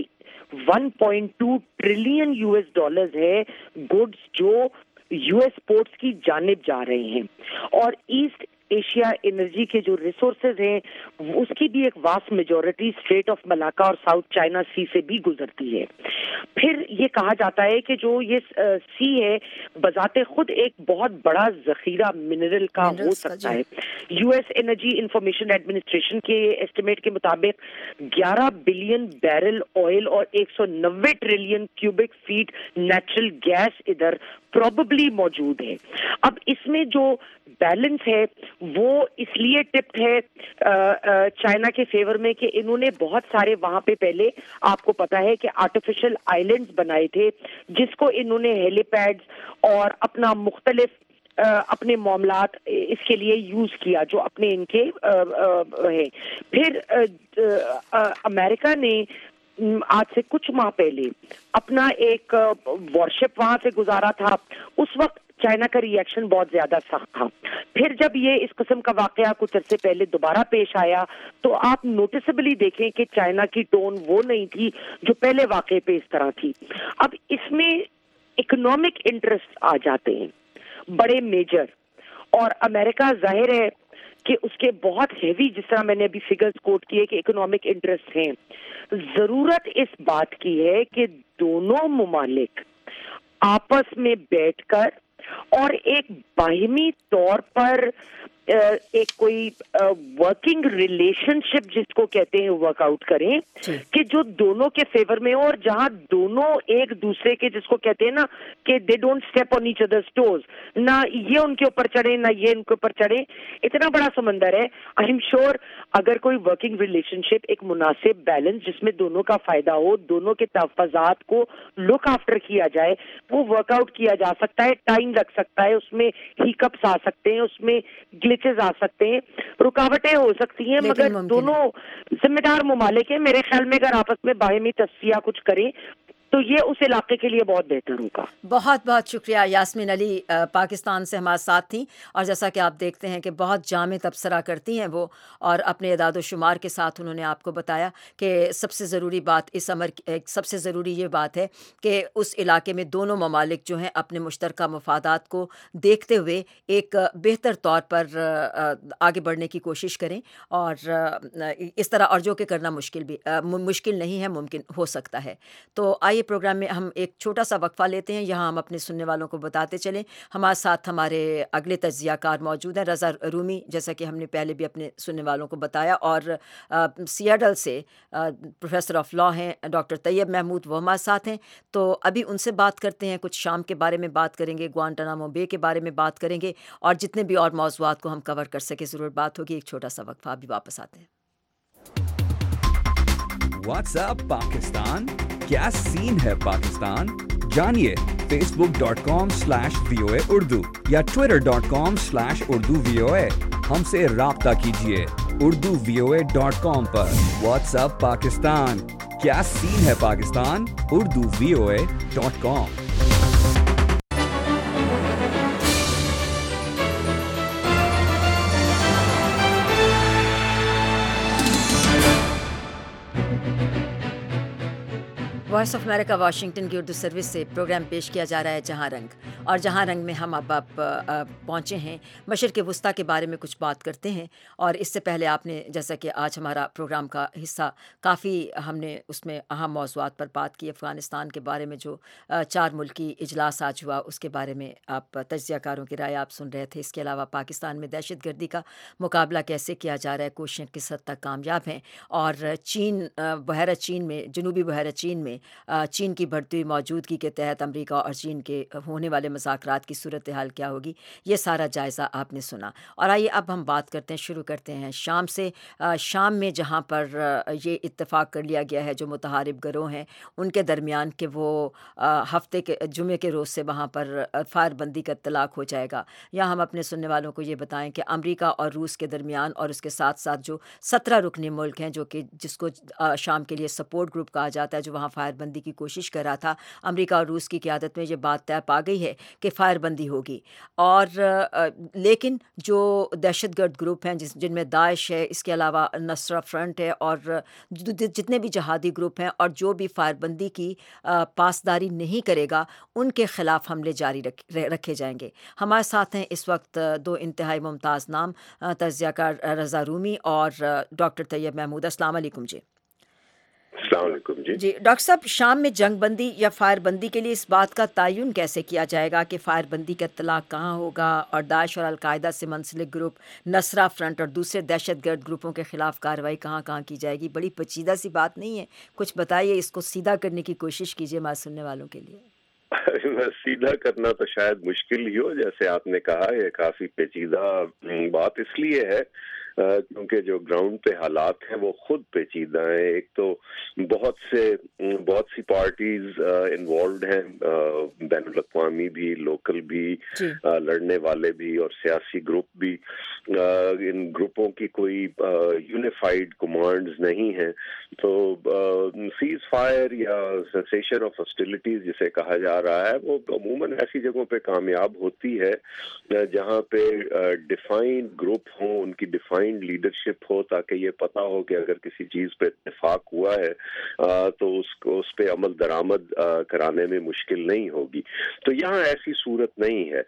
1.2 ٹریلین US$ ہے گڈز جو US پورٹس کی جانب جا رہے ہیں, اور ایسٹ ایشیا انرجی کے جو ریسورسز ہیں اس کی بھی ایک vast majority strait of Malacca اور ساؤتھ چائنا سی سے بھی گزرتی ہے. پھر یہ کہا جاتا ہے کہ جو یہ سی ہے بذات خود ایک بہت بڑا ذخیرہ منرل کا ہو سکتا ہے. US انرجی انفارمیشن ایڈمنسٹریشن کے ایسٹیمیٹ کے مطابق 11 بلین بیرل آئل اور 190 trillion cubic feet natural gas ادھر پروبیبلی موجود ہے. اب اس میں جو بیلنس ہے وہ اس لیے ٹپڈ ہے چائنا کے فیور میں کہ انہوں نے بہت سارے وہاں پہ پہلے آپ کو پتا ہے کہ آرٹیفیشل آئیلینڈز بنائے تھے جس کو انہوں نے ہیلی پیڈز اور اپنا مختلف اپنے معاملات اس کے لیے یوز کیا جو اپنے ان کے ہیں. پھر امریکہ نے آج سے کچھ ماہ پہلے اپنا ایک وارشپ وہاں سے گزارا تھا. اس وقت چائنا کا ری ایکشن بہت زیادہ سخت تھا. پھر جب یہ اس قسم کا واقعہ کچھ عرصے پہلے دوبارہ پیش آیا تو آپ نوٹسبلی دیکھیں کہ چائنا کی ٹون وہ نہیں تھی جو پہلے واقعے پہ اس طرح تھی. اب اس میں اکنامک انٹرسٹ آ جاتے ہیں بڑے میجر, اور امریکہ ظاہر ہے کہ اس کے بہت ہیوی, جس طرح میں نے ابھی فگرز کوٹ کیے کہ اکنامک انٹرسٹ ہیں. ضرورت اس بات کی ہے کہ دونوں ممالک آپس میں بیٹھ کر اور ایک باہمی طور پر ایک کوئی ورکنگ ریلیشن شپ جس کو کہتے ہیں ورک آؤٹ کریں کہ جو دونوں کے فیور میں ہو, اور جہاں دونوں ایک دوسرے کے جس کو کہتے ہیں نا کہ they don't step on each others toes, نہ یہ ان کے اوپر چڑھے نہ یہ ان کے اوپر چڑھے. اتنا بڑا سمندر ہے. آئی ایم شیور اگر کوئی ورکنگ ریلیشن شپ ایک مناسب بیلنس جس میں دونوں کا فائدہ ہو, دونوں کے تحفظات کو لک آفٹر کیا جائے, وہ ورک آؤٹ کیا جا سکتا ہے. ٹائم لگ سکتا ہے, اس میں ہیکپس آ سکتے ہیں, اس میں گلچز آ سکتے ہیں, رکاوٹیں ہو سکتی ہیں, مگر دونوں ذمہ دار ممالک ہیں. میرے خیال میں اگر آپس میں باہمی تصفیہ کچھ کریں تو یہ اس علاقے کے لیے بہت بہتر ہوگا. بہت بہت شکریہ. یاسمین علی پاکستان سے ہمارے ساتھ تھیں، اور جیسا کہ آپ دیکھتے ہیں کہ بہت جامع تبصرہ کرتی ہیں وہ، اور اپنے اعداد و شمار کے ساتھ انہوں نے آپ کو بتایا کہ سب سے ضروری بات اس سب سے ضروری یہ بات ہے کہ اس علاقے میں دونوں ممالک جو ہیں اپنے مشترکہ مفادات کو دیکھتے ہوئے ایک بہتر طور پر آگے بڑھنے کی کوشش کریں، اور اس طرح اور جو کہ کرنا مشکل نہیں ہے، ممکن ہو سکتا ہے. تو آئیے پروگرام میں ہم ایک چھوٹا سا وقفہ لیتے ہیں. یہاں ہم اپنے سننے والوں کو بتاتے چلیں ہمارے ساتھ ہمارے اگلے تجزیہ کار موجود ہیں، رضا رومی، جیسا کہ ہم نے پہلے بھی اپنے سننے والوں کو بتایا، اور سیاٹل سے پروفیسر آف لا ہیں ڈاکٹر طیب محمود، وہ ہمارے ساتھ ہیں. تو ابھی ان سے بات کرتے ہیں، کچھ شام کے بارے میں بات کریں گے، گوانٹانامو بے کے بارے میں بات کریں گے، اور جتنے بھی اور موضوعات کو ہم کور کر سکے ضرور بات ہوگی. ایک چھوٹا سا وقفہ، ابھی واپس آتے ہیں. واٹس اپ پاکستان، کیا سین ہے پاکستان؟ جانیے facebook.com/VOA Urdu یا twitter.com/Urdu VOA. ہم سے رابطہ کیجیے urduvoa.com پر. واٹس اپ پاکستان، کیا سین ہے Pakistan? urduvoa.com. Voice of America Washington کی اردو سروس سے پروگرام پیش کیا جا رہا ہے جہاں رنگ، اور جہاں رنگ میں ہم اب پہنچے ہیں مشرق وسطیٰ کے بارے میں کچھ بات کرتے ہیں. اور اس سے پہلے آپ نے جیسا کہ آج ہمارا پروگرام کا حصہ کافی ہم نے اس میں اہم موضوعات پر بات کی. افغانستان کے بارے میں جو 4 ملکی اجلاس آج ہوا اس کے بارے میں آپ تجزیہ کاروں کی رائے آپ سن رہے تھے. اس کے علاوہ پاکستان میں دہشت گردی کا مقابلہ کیسے کیا جا رہا ہے، کوششیں کس حد تک کامیاب ہیں، اور بحیرہ چین میں، جنوبی بحیرہ چین میں چین کی بڑھتی ہوئی موجودگی کے تحت امریکہ اور چین کے ہونے والے مذاکرات کی صورتحال کیا ہوگی، یہ سارا جائزہ آپ نے سنا. اور آئیے اب ہم بات کرتے ہیں، شروع کرتے ہیں شام سے. شام میں جہاں پر یہ اتفاق کر لیا گیا ہے جو متحارب گروہ ہیں ان کے درمیان کہ وہ ہفتے کے جمعے کے روز سے وہاں پر فائر بندی کا اطلاق ہو جائے گا. یا ہم اپنے سننے والوں کو یہ بتائیں کہ امریکہ اور روس کے درمیان اور اس کے ساتھ ساتھ جو 17 رکنی ملک ہیں جو کہ جس کو شام کے لیے سپورٹ گروپ کہا جاتا ہے، جو وہاں فائر بندی کی کوشش کر رہا تھا، امریکہ اور روس کی قیادت میں یہ بات طے پا گئی ہے کہ فائر بندی ہوگی. اور لیکن جو دہشت گرد گروپ ہیں جن میں داعش ہے، اس کے علاوہ نصرہ فرنٹ ہے، اور جتنے بھی جہادی گروپ ہیں، اور جو بھی فائر بندی کی پاسداری نہیں کرے گا ان کے خلاف حملے جاری رکھے جائیں گے. ہمارے ساتھ ہیں اس وقت 2 انتہائی ممتاز نام، تجزیہ کار رضا رومی اور ڈاکٹر طیب محمود. السلام علیکم. جی السلام علیکم. جی ڈاکٹر صاحب، شام میں جنگ بندی یا فائر بندی کے لیے اس بات کا تعین کیسے کیا جائے گا کہ فائر بندی کا اطلاق کہاں ہوگا، اور داعش اور القاعدہ سے منسلک گروپ نصرہ فرنٹ اور دوسرے دہشت گرد گروپوں کے خلاف کارروائی کہاں کہاں کی جائے گی؟ بڑی پیچیدہ سی بات نہیں ہے، کچھ بتائیے، اس کو سیدھا کرنے کی کوشش کیجیے ہمارے سننے والوں کے لیے. سیدھا کرنا تو شاید مشکل ہی ہو، جیسے آپ نے کہا یہ کافی پیچیدہ بات اس لیے ہے کیونکہ جو گراؤنڈ پہ حالات ہیں وہ خود پیچیدہ ہیں. ایک تو بہت سی پارٹیز انوالوڈ ہیں، بین الاقوامی بھی، لوکل بھی، لڑنے والے بھی اور سیاسی گروپ بھی. ان گروپوں کی کوئی یونیفائڈ کمانڈز نہیں ہیں. تو سیز فائر یا سیسیشن آف ہاسٹیلٹیز جسے کہا جا رہا ہے وہ عموماً ایسی جگہوں پہ کامیاب ہوتی ہے جہاں پہ ڈیفائنڈ گروپ ہوں، ان کی ڈیفائنڈ لیڈرشپ ہو، تاکہ یہ پتا ہو کہ اگر کسی چیز پہ اتفاق ہوا ہے تو اس پہ عمل درآمد کرانے میں مشکل نہیں ہوگی. تو یہاں ایسی صورت نہیں ہے.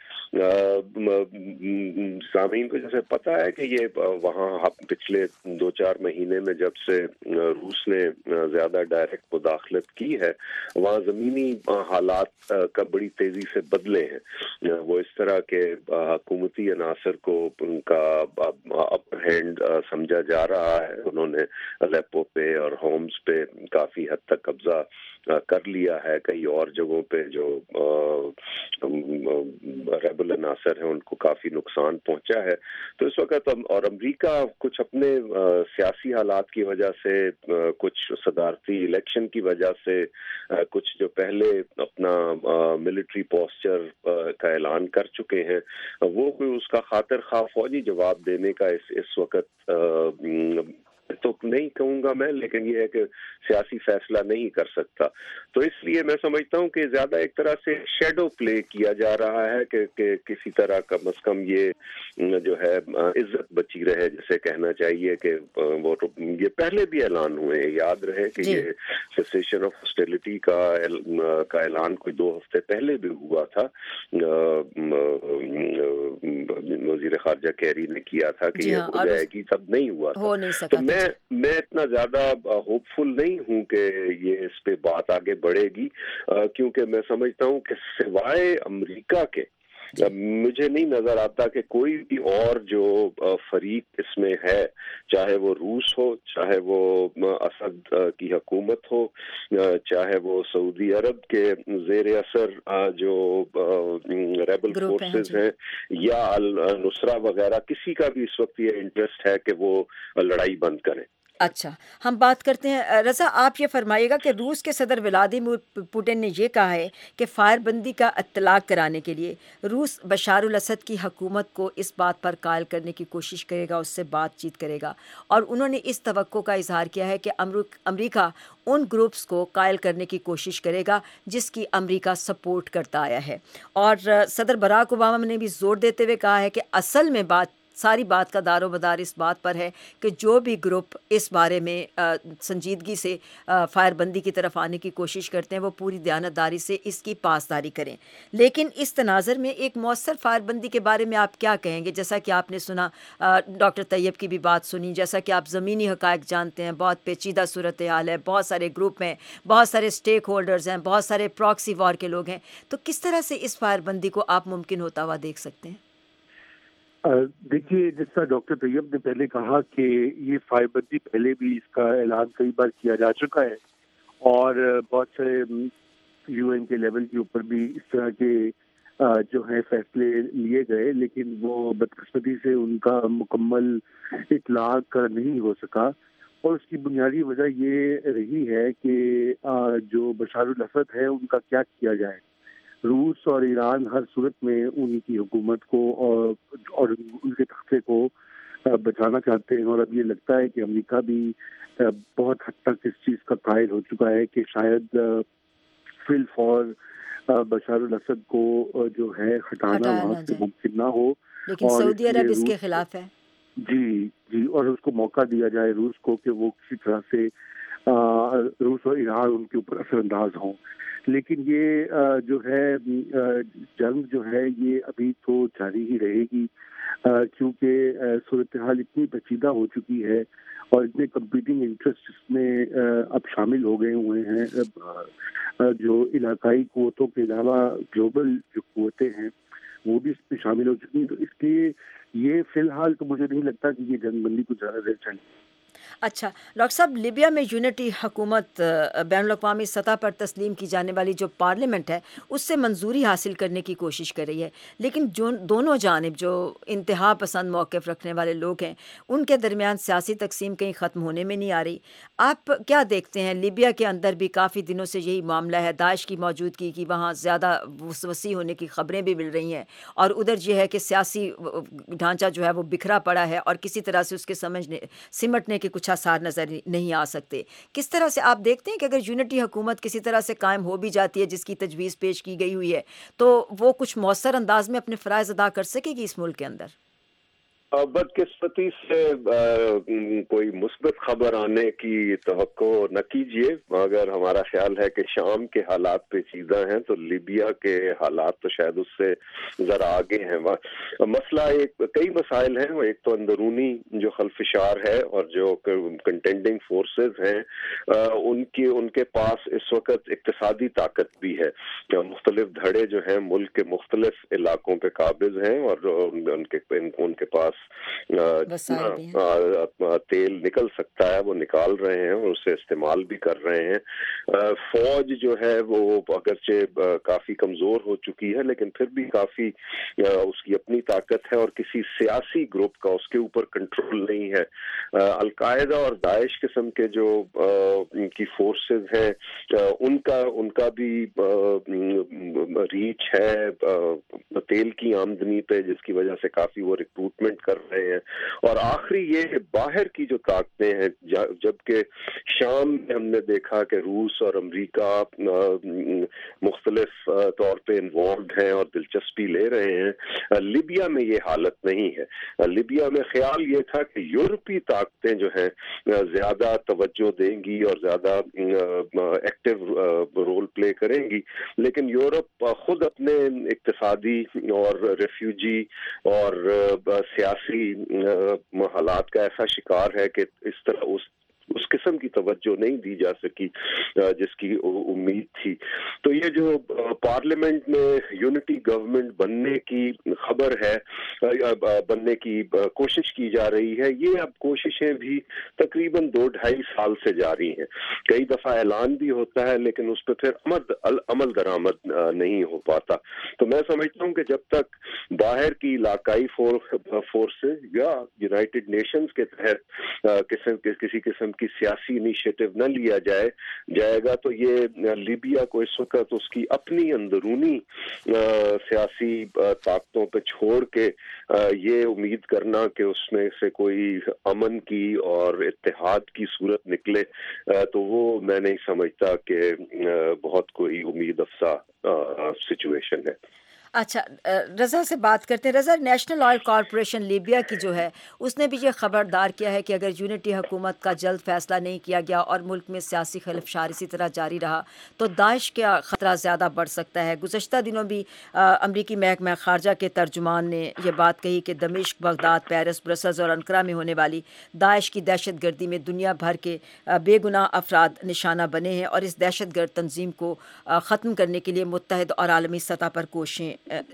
سامعین کو جیسے پتا ہے کہ یہ وہاں پچھلے 2-4 مہینے میں جب سے روس نے زیادہ ڈائریکٹ مداخلت کی ہے، وہاں زمینی حالات کا بڑی تیزی سے بدلے ہیں. وہ اس طرح کے حکومتی عناصر کو ان کا اپر ہینڈ سمجھا جا رہا ہے. انہوں نے الیپو پہ اور ہومز پہ کافی حد تک قبضہ کر لیا ہے. کئی اور جگہوں پہ جو ریبل عناصر ہیں ان کو کافی نقصان پہنچا ہے. تو اس وقت اور امریکہ کچھ اپنے سیاسی حالات کی وجہ سے، کچھ صدارتی الیکشن کی وجہ سے، کچھ جو پہلے اپنا ملٹری پوسچر کا اعلان کر چکے ہیں، وہ کوئی اس کا خاطر خواہ فوجی جواب دینے کا اس وقت تو نہیں کہوں گا میں، لیکن یہ ہے کہ سیاسی فیصلہ نہیں کر سکتا. تو اس لیے میں سمجھتا ہوں کہ زیادہ ایک طرح سے شیڈو پلے کیا جا رہا ہے کہ کسی طرح کم از کم یہ جو ہے عزت بچی رہے، جسے کہنا چاہیے کہ وہ یہ پہلے بھی اعلان ہوئے، یاد رہے کہ یہ سیسیشن آف ہاسٹیلٹی کا اعلان کوئی 2 ہفتے پہلے بھی ہوا تھا. وزیر خارجہ کیری نے کیا تھا کہ یہ ہو جائے گی، تب نہیں ہوا تھا. تو میں اتنا زیادہ ہوپ فل نہیں ہوں کہ یہ اس پہ بات آگے بڑھے گی، کیونکہ میں سمجھتا ہوں کہ سوائے امریکہ کے مجھے نہیں نظر آتا کہ کوئی بھی اور جو فریق اس میں ہے، چاہے وہ روس ہو، چاہے وہ اسد کی حکومت ہو، چاہے وہ سعودی عرب کے زیر اثر جو ریبل فورسز ہیں یا النصرہ وغیرہ، کسی کا بھی اس وقت یہ انٹرسٹ ہے کہ وہ لڑائی بند کریں. اچھا، ہم بات کرتے ہیں. رضا، آپ یہ فرمائیے گا کہ روس کے صدر ولادیمیر پوٹن نے یہ کہا ہے کہ فائر بندی کا اطلاق کرانے کے لیے روس بشار الاسد کی حکومت کو اس بات پر قائل کرنے کی کوشش کرے گا، اس سے بات چیت کرے گا، اور انہوں نے اس توقع کا اظہار کیا ہے کہ امریکہ ان گروپس کو قائل کرنے کی کوشش کرے گا جس کی امریکہ سپورٹ کرتا آیا ہے. اور صدر براک اوباما نے بھی زور دیتے ہوئے کہا ہے کہ اصل میں ساری بات کا دار و مدار اس بات پر ہے کہ جو بھی گروپ اس بارے میں سنجیدگی سے فائر بندی کی طرف آنے کی کوشش کرتے ہیں وہ پوری دیانتداری سے اس کی پاسداری کریں. لیکن اس تناظر میں ایک مؤثر فائر بندی کے بارے میں آپ کیا کہیں گے؟ جیسا کہ آپ نے سنا، ڈاکٹر طیب کی بھی بات سنی، جیسا کہ آپ زمینی حقائق جانتے ہیں، بہت پیچیدہ صورتحال ہے، بہت سارے گروپ ہیں، بہت سارے اسٹیک ہولڈرز ہیں، بہت سارے پراکسی وار کے لوگ ہیں. تو کس طرح سے اس فائر بندی کو آپ ممکن ہوتا ہوا دیکھ سکتے ہیں؟ دیکھیے، جس طرح ڈاکٹر طیب نے پہلے کہا کہ یہ فائر بندی پہلے بھی اس کا اعلان کئی بار کیا جا چکا ہے، اور بہت سارے یو این کے لیول کے اوپر بھی اس طرح کے جو ہے فیصلے لیے گئے، لیکن وہ بدقسمتی سے ان کا مکمل اطلاق نہیں ہو سکا. اور اس کی بنیادی وجہ یہ رہی ہے کہ جو بشار الاسد ہے ان کا کیا کیا جائے. روس اور ایران ہر صورت میں ان کی حکومت کو اور ان کے تختے کو بچانا چاہتے ہیں، اور اب یہ لگتا ہے کہ امریکہ بھی بہت حد تک اس چیز کا قائل ہو چکا ہے کہ شاید فی الفور بشار الاسد کو جو ہے ہٹانا وہاں سے ممکن نہ ہو. لیکن سعودی عرب اس کے خلاف ہے. جی، اور اس کو موقع دیا جائے روس کو کہ وہ کسی طرح سے روس اور ایران ان کے اوپر اثر انداز ہوں. لیکن یہ جو ہے جنگ جو ہے یہ ابھی تو جاری ہی رہے گی، کیونکہ صورتحال اتنی پیچیدہ ہو چکی ہے اور اتنے کمپیٹنگ انٹرسٹ اس میں اب شامل ہو گئے ہوئے ہیں، جو علاقائی قوتوں کے علاوہ گلوبل جو قوتیں ہیں وہ بھی اس میں شامل ہو چکی ہیں. تو اس لیے یہ فی الحال تو مجھے نہیں لگتا کہ یہ جنگ بندی کو زیادہ دیر چلے. اچھا ڈاکٹر صاحب، لیبیا میں یونٹی حکومت بین الاقوامی سطح پر تسلیم کی جانے والی جو پارلیمنٹ ہے اس سے منظوری حاصل کرنے کی کوشش کر رہی ہے، لیکن جو دونوں جانب جو انتہا پسند موقف رکھنے والے لوگ ہیں ان کے درمیان سیاسی تقسیم کہیں ختم ہونے میں نہیں آ رہی. آپ کیا دیکھتے ہیں؟ لیبیا کے اندر بھی کافی دنوں سے یہی معاملہ ہے، داعش کی موجودگی کی وہاں زیادہ وسیع ہونے کی خبریں بھی مل رہی ہیں، اور ادھر یہ ہے کہ سیاسی ڈھانچہ جو ہے وہ بکھرا پڑا ہے اور کسی طرح سے اس کے سمٹنے کے کچھ آثار نظر نہیں آ سکتے. کس طرح سے آپ دیکھتے ہیں کہ اگر یونٹی حکومت کسی طرح سے قائم ہو بھی جاتی ہے جس کی تجویز پیش کی گئی ہوئی ہے تو وہ کچھ مؤثر انداز میں اپنے فرائض ادا کر سکے گی اس ملک کے اندر؟ بدقسمتی سے کوئی مثبت خبر آنے کی توقع نہ کیجیے. اگر ہمارا خیال ہے کہ شام کے حالات پیچیدہ ہیں تو لیبیا کے حالات تو شاید اس سے ذرا آگے ہیں. مسئلہ کئی مسائل ہیں. ایک تو اندرونی جو خلفشار ہے اور جو کنٹینڈنگ فورسز ہیں ان کے پاس اس وقت اقتصادی طاقت بھی ہے. مختلف دھڑے جو ہیں ملک کے مختلف علاقوں پہ قابض ہیں اور ان کے پاس تیل نکل سکتا ہے، وہ نکال رہے ہیں اور اسے استعمال بھی کر رہے ہیں. فوج جو ہے وہ اگرچہ کافی کمزور ہو چکی ہے لیکن پھر بھی کافی اس کی اپنی طاقت ہے اور کسی سیاسی گروپ کا اس کے اوپر کنٹرول نہیں ہے. القاعدہ اور داعش قسم کے جو کی فورسز ہیں ان کا بھی ریچ ہے تیل کی آمدنی پہ، جس کی وجہ سے کافی وہ ریکروٹمنٹ کر رہے ہیں. اور آخری یہ باہر کی جو طاقتیں ہیں, جبکہ شام میں ہم نے دیکھا کہ روس اور امریکہ مختلف طور پہ انوالوڈ ہیں اور دلچسپی لے رہے ہیں, لیبیا میں یہ حالت نہیں ہے. لیبیا میں خیال یہ تھا کہ یورپی طاقتیں جو ہیں زیادہ توجہ دیں گی اور زیادہ ایکٹیو رول پلے کریں گی, لیکن یورپ خود اپنے اقتصادی اور ریفیوجی اور سیاسی حالات کا ایسا شکار ہے کہ اس طرح اس قسم کی توجہ نہیں دی جا سکی جس کی امید تھی. تو یہ جو پارلیمنٹ میں یونٹی گورنمنٹ بننے کی خبر ہے, بننے کی کوشش کی جا رہی ہے, یہ اب کوششیں بھی تقریباً 2-2.5 سال سے جاری ہیں. کئی دفعہ اعلان بھی ہوتا ہے لیکن اس پہ پھر عمل درآمد نہیں ہو پاتا. تو میں سمجھتا ہوں کہ جب تک باہر کی علاقائی فورسز یا یونائٹڈ نیشنز کے تحت کسی قسم کی سیاسی انیشیٹو نہ لیا جائے گا تو یہ لیبیا کو اس وقت اس کی اپنی اندرونی سیاسی طاقتوں پہ چھوڑ کے یہ امید کرنا کہ اس میں سے کوئی امن کی اور اتحاد کی صورت نکلے, تو وہ میں نہیں سمجھتا کہ بہت کوئی امید افزا سچویشن ہے. اچھا, رضا سے بات کرتے ہیں. Raza, National Oil Corporation Libya کی جو ہے اس نے بھی یہ خبردار کیا ہے کہ اگر یونٹی حکومت کا جلد فیصلہ نہیں کیا گیا اور ملک میں سیاسی خلفشار اسی طرح جاری رہا تو داعش کا خطرہ زیادہ بڑھ سکتا ہے. گزشتہ دنوں بھی امریکی محکمہ خارجہ کے ترجمان نے یہ بات کہی کہ دمشق, بغداد, پیرس, برسلز اور انقرہ میں ہونے والی داعش کی دہشت گردی میں دنیا بھر کے بے گناہ افراد نشانہ بنے ہیں اور اس دہشت گرد تنظیم کو ختم کرنے کے لیے متحد اور عالمی سطح پر کوششیں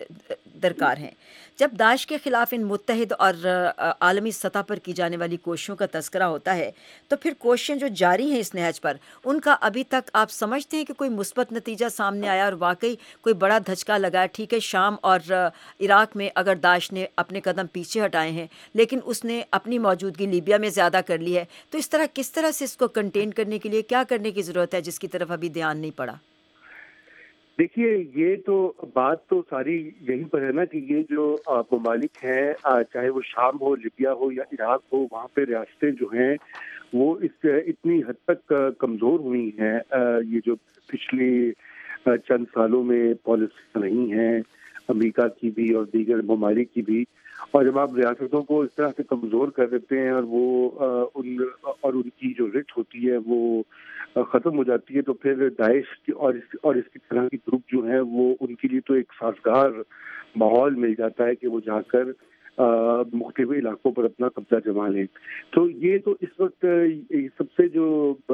درکار ہیں. جب داعش کے خلاف ان متحد اور عالمی سطح پر کی جانے والی کوششوں کا تذکرہ ہوتا ہے تو پھر کوششیں جو جاری ہیں اس نہج پر, ان کا ابھی تک آپ سمجھتے ہیں کہ کوئی مثبت نتیجہ سامنے آیا اور واقعی کوئی بڑا دھچکا لگا؟ ٹھیک ہے, شام اور عراق میں اگر داعش نے اپنے قدم پیچھے ہٹائے ہیں لیکن اس نے اپنی موجودگی لیبیا میں زیادہ کر لی ہے, تو اس طرح کس طرح سے اس کو کنٹین کرنے کے لیے کیا کرنے کی ضرورت ہے جس کی طرف ابھی دھیان نہیں پڑا؟ دیکھیے, یہ تو بات تو ساری یہیں پر ہے نا کہ یہ جو ممالک ہیں, چاہے وہ شام ہو, لیبیا ہو یا عراق ہو, وہاں پہ ریاستیں جو ہیں وہ اس اتنی حد تک کمزور ہوئی ہیں. یہ جو پچھلے چند سالوں میں پالیسی نہیں ہیں امریکہ کی بھی اور دیگر ممالک کی بھی, اور جب آپ ریاستوں کو اس طرح سے کمزور کر دیتے ہیں اور وہ ان کی جو رٹ ہوتی ہے وہ ختم ہو جاتی ہے, تو پھر داعش کی اور اس کی طرح کی گروپ جو ہیں وہ ان کے لیے تو ایک سازگار ماحول مل جاتا ہے کہ وہ جا کر مختلف علاقوں پر اپنا قبضہ جما لیں. تو یہ تو اس وقت سب سے جو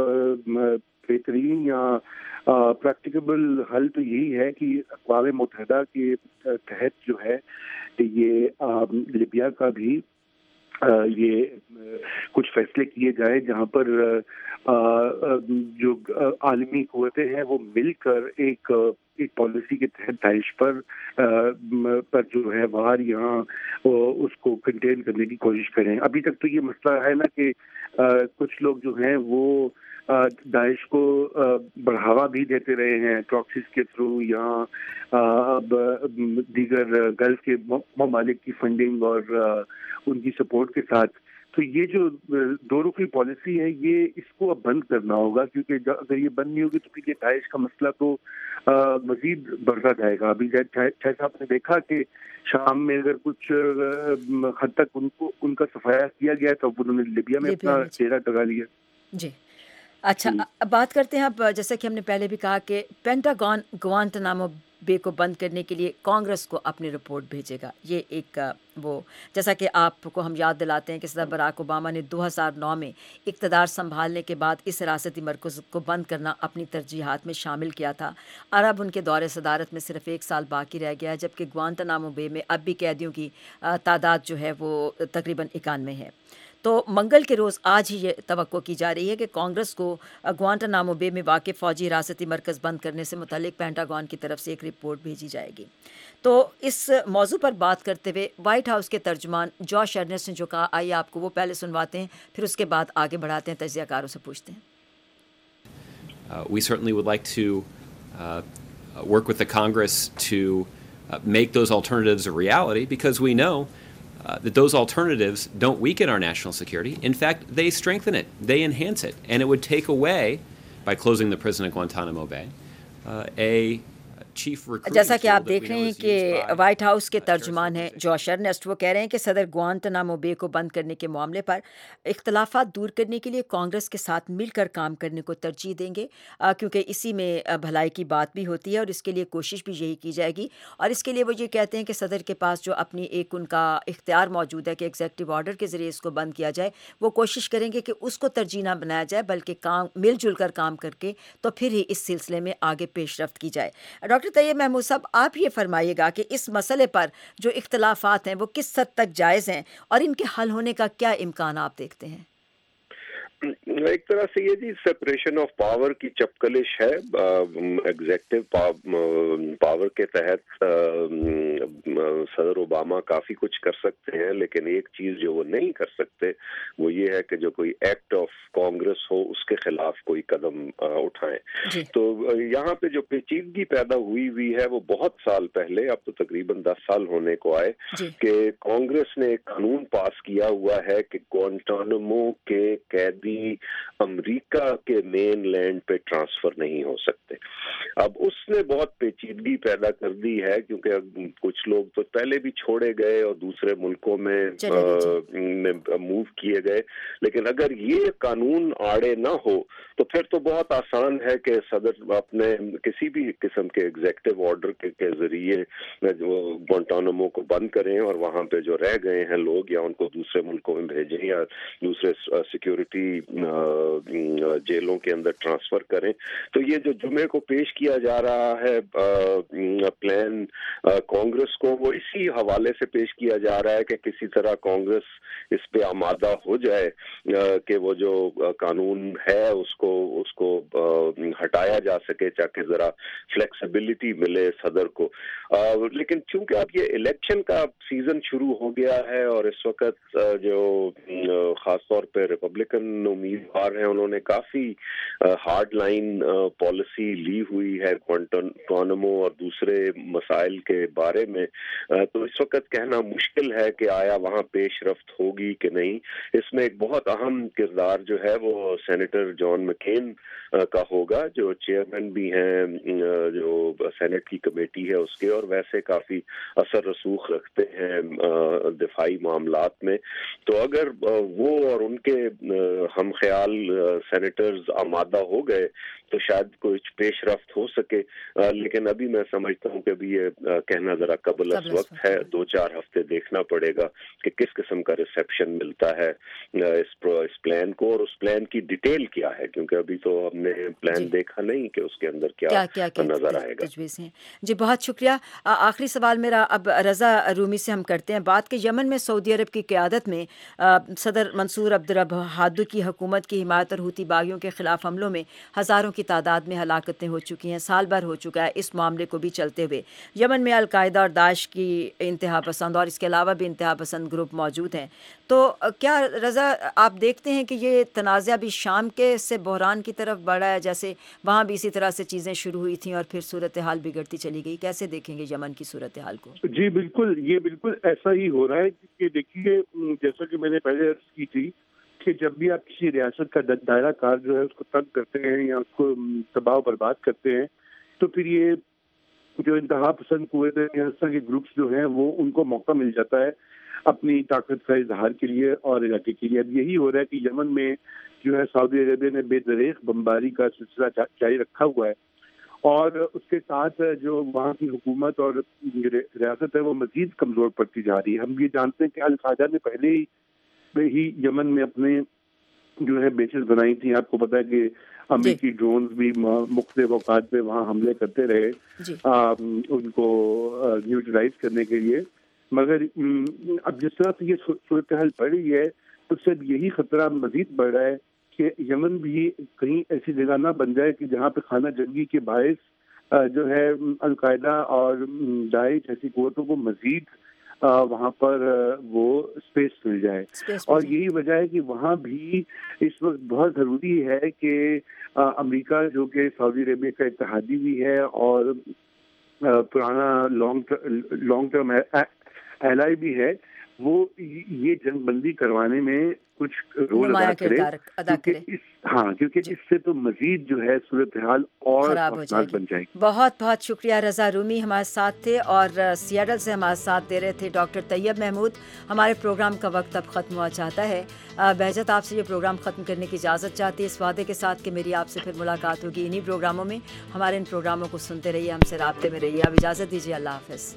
بہترین یا پریکٹیکیبل حل تو یہی ہے کہ اقوام متحدہ کے تحت جو ہے یہ لیبیا کا بھی یہ کچھ فیصلے کیے جائیں جہاں پر جو عالمی قوتیں ہیں وہ مل کر ایک پالیسی کے تحت داعش پر جو ہے باہر یہاں اس کو کنٹین کرنے کی کوشش کریں. ابھی تک تو یہ مسئلہ ہے نا کہ کچھ لوگ جو ہیں وہ داعش کو بڑھاوا بھی دیتے رہے ہیں پراکسیز کے تھرو یا دیگر گلف کے ممالک کی فنڈنگ اور ان کی سپورٹ کے ساتھ. تو یہ جو دو رخی پالیسی ہے یہ اس کو اب بند کرنا ہوگا, کیونکہ اگر یہ بند نہیں ہوگی تو پھر یہ داعش کا مسئلہ تو مزید بڑھتا جائے گا. ابھی جیسا آپ نے دیکھا کہ شام میں اگر کچھ حد تک ان کا صفایا کیا گیا تو انہوں نے لیبیا میں اپنا ڈیرا لگا لیا. جی اچھا, بات کرتے ہیں اب, جیسا کہ ہم نے پہلے بھی کہا کہ پینٹاگون گوانتانامو بے کو بند کرنے کے لیے کانگریس کو اپنی رپورٹ بھیجے گا. یہ ایک وہ جیسا کہ آپ کو ہم یاد دلاتے ہیں کہ صدر براک اوباما نے 2009 میں اقتدار سنبھالنے کے بعد اس حراستی مرکز کو بند کرنا اپنی ترجیحات میں شامل کیا تھا, اور اب ان کے دور صدارت میں صرف 1 سال باقی رہ گیا ہے, جبکہ گوانتانامو بے میں اب بھی قیدیوں کی تعداد جو ہے وہ تقریباً 91 ہے. تو منگل کے روز آج ہی یہ توقع کی جا رہی ہے کہ کانگریس کو گوانتانامو بے میں واقع فوجی حراستی مرکز بند کرنے سے متعلق پینٹاگون کی طرف سے ایک رپورٹ بھیجی جائے گی. تو اس موضوع پر بات کرتے ہوئے وائٹ ہاؤس کے ترجمان جوش ارنسٹ نے جو کہا, آئیے آپ کو وہ پہلے سنواتے ہیں, پھر اس کے بعد آگے بڑھاتے ہیں, تجزیہ کاروں سے پوچھتے ہیں. We certainly would like to work with the Congress to make those alternatives a reality, because we know that those alternatives don't weaken our national security. In fact, they strengthen it, they enhance it, and it would take away, by closing the prison at Guantanamo Bay, a जैसा कि आप देख रहे हैं कि white house के तर्जुमान हैं Josh Ernest, वो कह रहे हैं कि सदर गुआंतानामो बे को बंद करने के मामले पर इख्तलाफात दूर करने के लिए कांग्रेस के साथ मिलकर काम करने को तरजीह देंगे, क्योंकि इसी में भलाई की बात भी होती है और इसके लिए कोशिश भी यही की जाएगी। और इसके लिए वो ये कहते हैं कि सदर के पास जो अपनी एक उनका इख्तियार मौजूद है कि एग्जीक्यूटिव ऑर्डर के ज़रिए इसको बंद किया जाए, वो कोशिश करेंगे कि उसको तरजीह ना बनाया जाए, बल्कि काम मिलजुल कर काम करके तो फिर ही इस सिलसिले में आगे पेशरफ्त की जाए। डॉक्टर तैयब महमूद साहब, आप ये फरमाइएगा कि इस मसले पर जो इख्तलाफात हैं वो किस हद तक जायज़ हैं और इनके हल होने का क्या इम्कान आप देखते हैं? एक तरह से ये जी सेपरेशन ऑफ पावर की चपकलिश है। एग्जेक्टिव पावर के तहत सदर ओबामा काफी कुछ कर सकते हैं, लेकिन एक चीज जो वो नहीं कर सकते वो ये है कि जो कोई एक्ट ऑफ कांग्रेस हो उसके खिलाफ कोई कदम उठाएं। तो यहाँ पे जो पेचीदगी पैदा हुई है वो बहुत साल पहले, अब तो तकरीबन 10 साल होने को आए, कि कांग्रेस ने एक कानून पास किया हुआ है कि गुआंटानामो के कैदी अमेरिका के मेन लैंड पे ट्रांसफर नहीं हो सकते। अब उसने बहुत पेचीदगी पैदा कर दी है, क्योंकि कुछ लोग तो पहले भी छोड़े गए और दूसरे मुल्कों में मूव किए गए, लेकिन अगर ये कानून आड़े ना हो तो फिर तो बहुत आसान है कि सदर अपने किसी भी किस्म के एग्जीक्यूटिव ऑर्डर के जरिए गुआंटानामो को बंद करें और वहां पे जो रह गए हैं लोग या उनको दूसरे मुल्कों में भेजें या दूसरे सिक्योरिटी जेलों के अंदर ट्रांसफर करें। तो ये जो जुमे को पेश किया जा रहा है प्लान कांग्रेस को, वो इसी हवाले से पेश किया जा रहा है कि किसी तरह कांग्रेस इस पे आमादा हो जाए कि वो जो कानून है उसको हटाया जा सके, ताकि जरा फ्लेक्सिबिलिटी मिले सदर को। लेकिन चूंकि अब ये इलेक्शन का सीजन शुरू हो गया है और इस वक्त जो खासतौर पे रिपब्लिकन उम्मीदवार हैं उन्होंने काफी हार्ड लाइन पॉलिसी ली हुई है गुआंटानामो और दूसरे मसाइल के बारे में, तो इस वक्त कहना मुश्किल है कि आया वहाँ पेशरफ्त होगी कि नहीं। इसमें एक बहुत अहम किरदार जो है वो सेनेटर जॉन मैकेन का होगा, जो चेयरमैन भी हैं जो सेनेट की कमेटी है उसके, और वैसे काफी असर रसूख रखते हैं दिफाई मामलात में। तो अगर वो और उनके हम ख्याल सेनेटर्स आमादा हो गए तो शायद कुछ पेशरफ्त हो सके, लेकिन अभी मैं समझता हूँ कि अभी ये कहना जरा कबल वक्त है। 2-4 हफ्ते देखना पड़ेगा कि किस किस्म का रिसेप्शन मिलता है इस प्लान को और उस प्लान की डिटेल क्या है, क्योंकि अभी तो हमने प्लान देखा नहीं कि उसके अंदर क्या नजर आएगा। जी बहुत शुक्रिया। आखिरी सवाल मेरा अब रजा रूमी से हम करते हैं बात कि यमन में सऊदी अरब की क़यादत में सदर मंसूर अब्दुल रब हादी की हुकूमत की हिमायत और हूती बागियों के खिलाफ हमलों में हज़ारों की तादाद में हलाकतें हो चुकी हैं। साल भर हो चुका है इस मामले को भी चलते हुए। यमन में अलकायदा और दाइश की इंतहा पसंद और इसके अलावा भी इंतहा पसंद ग्रुप मौजूद हैं। तो क्या रज़ा आप देखते हैं कि ये तनाज़ा भी शाम के से बहरान की तरफ बढ़ा है, जैसे वहाँ भी इसी तरह से चीज़ें शुरू हुई थी और फिर सूरत हाल बिगड़ती चली गई? कैसे देखेंगे यमन की सूरत हाल को? जी बिल्कुल, ये बिल्कुल ऐसा ही हो रहा है कि देखिए, जैसा कि मैंने पहले अर्ज की थी कि जब भी आप किसी रियासत का दायरा कार जो है उसको तंग करते हैं या उसको तबाह बर्बाद करते हैं, तो फिर ये जो इंतहा पसंद कुव्वत के ग्रुप्स जो हैं वो उनको मौका मिल जाता है अपनी ताकत का इजहार के लिए और इलाके के लिए। अब यही हो रहा है कि यमन में जो है सऊदी अरेबिया ने बेदरेख बमबारी का सिलसिला जारी रखा हुआ है और उसके साथ जो वहाँ की हुकूमत और रियासत है वो मजीद कमज़ोर पड़ती जा रही है। हम ये जानते हैं कि अल-कायदा ने पहले ही यमन में अपने जो है बेसेस बनाई थी। आपको पता है कि अमेरिकी ड्रोन्स भी मुख्तलिफ औकात पे वहाँ हमले करते रहे उनको न्यूट्रलाइज करने के लिए, मगर अब जिस तरह से ये सूरत हाल बढ़ रही है उससे यही खतरा मजीद बढ़ रहा है कि यमन भी कहीं ऐसी जगह ना बन जाए कि जहाँ पे खाना जंगी के बायस जो है अल-कायदा और दाइश ऐसी कुव्वतों को मजीद वहाँ पर वो स्पेस मिल जाए। और यही वजह है कि वहाँ भी इस वक्त बहुत ज़रूरी है कि अमेरिका जो कि सऊदी अरेबिया का इत्तेहादी भी है और पुराना लॉन्ग टर्म एलाई भी है, وہ یہ جنگ بندی کروانے میں کچھ رول ادا کرے کیونکہ اس سے تو مزید جو ہے صورتحال اور خراب بن جائے گی. بہت بہت شکریہ. رضا رومی ہمارے ساتھ تھے اور سیاٹل سے ہمارے ساتھ دے رہے تھے ڈاکٹر طیب محمود. ہمارے پروگرام کا وقت اب ختم ہوا چاہتا ہے. بہجت آپ سے یہ پروگرام ختم کرنے کی اجازت چاہتی ہے اس وعدے کے ساتھ کہ میری آپ سے پھر ملاقات ہوگی انہی پروگراموں میں. ہمارے ان پروگراموں کو سنتے رہیے, ہم سے رابطے میں رہیے. اب اجازت دیجیے, اللہ حافظ.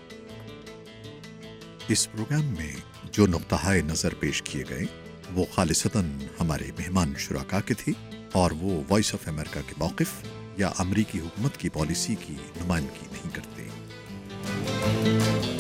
اس پروگرام میں جو نقطہ نظر پیش کیے گئے وہ خالصتاً ہمارے مہمان شرکاء کے تھی اور وہ وائس آف امریکہ کے موقف یا امریکی حکومت کی پالیسی کی نمائندگی نہیں کرتے.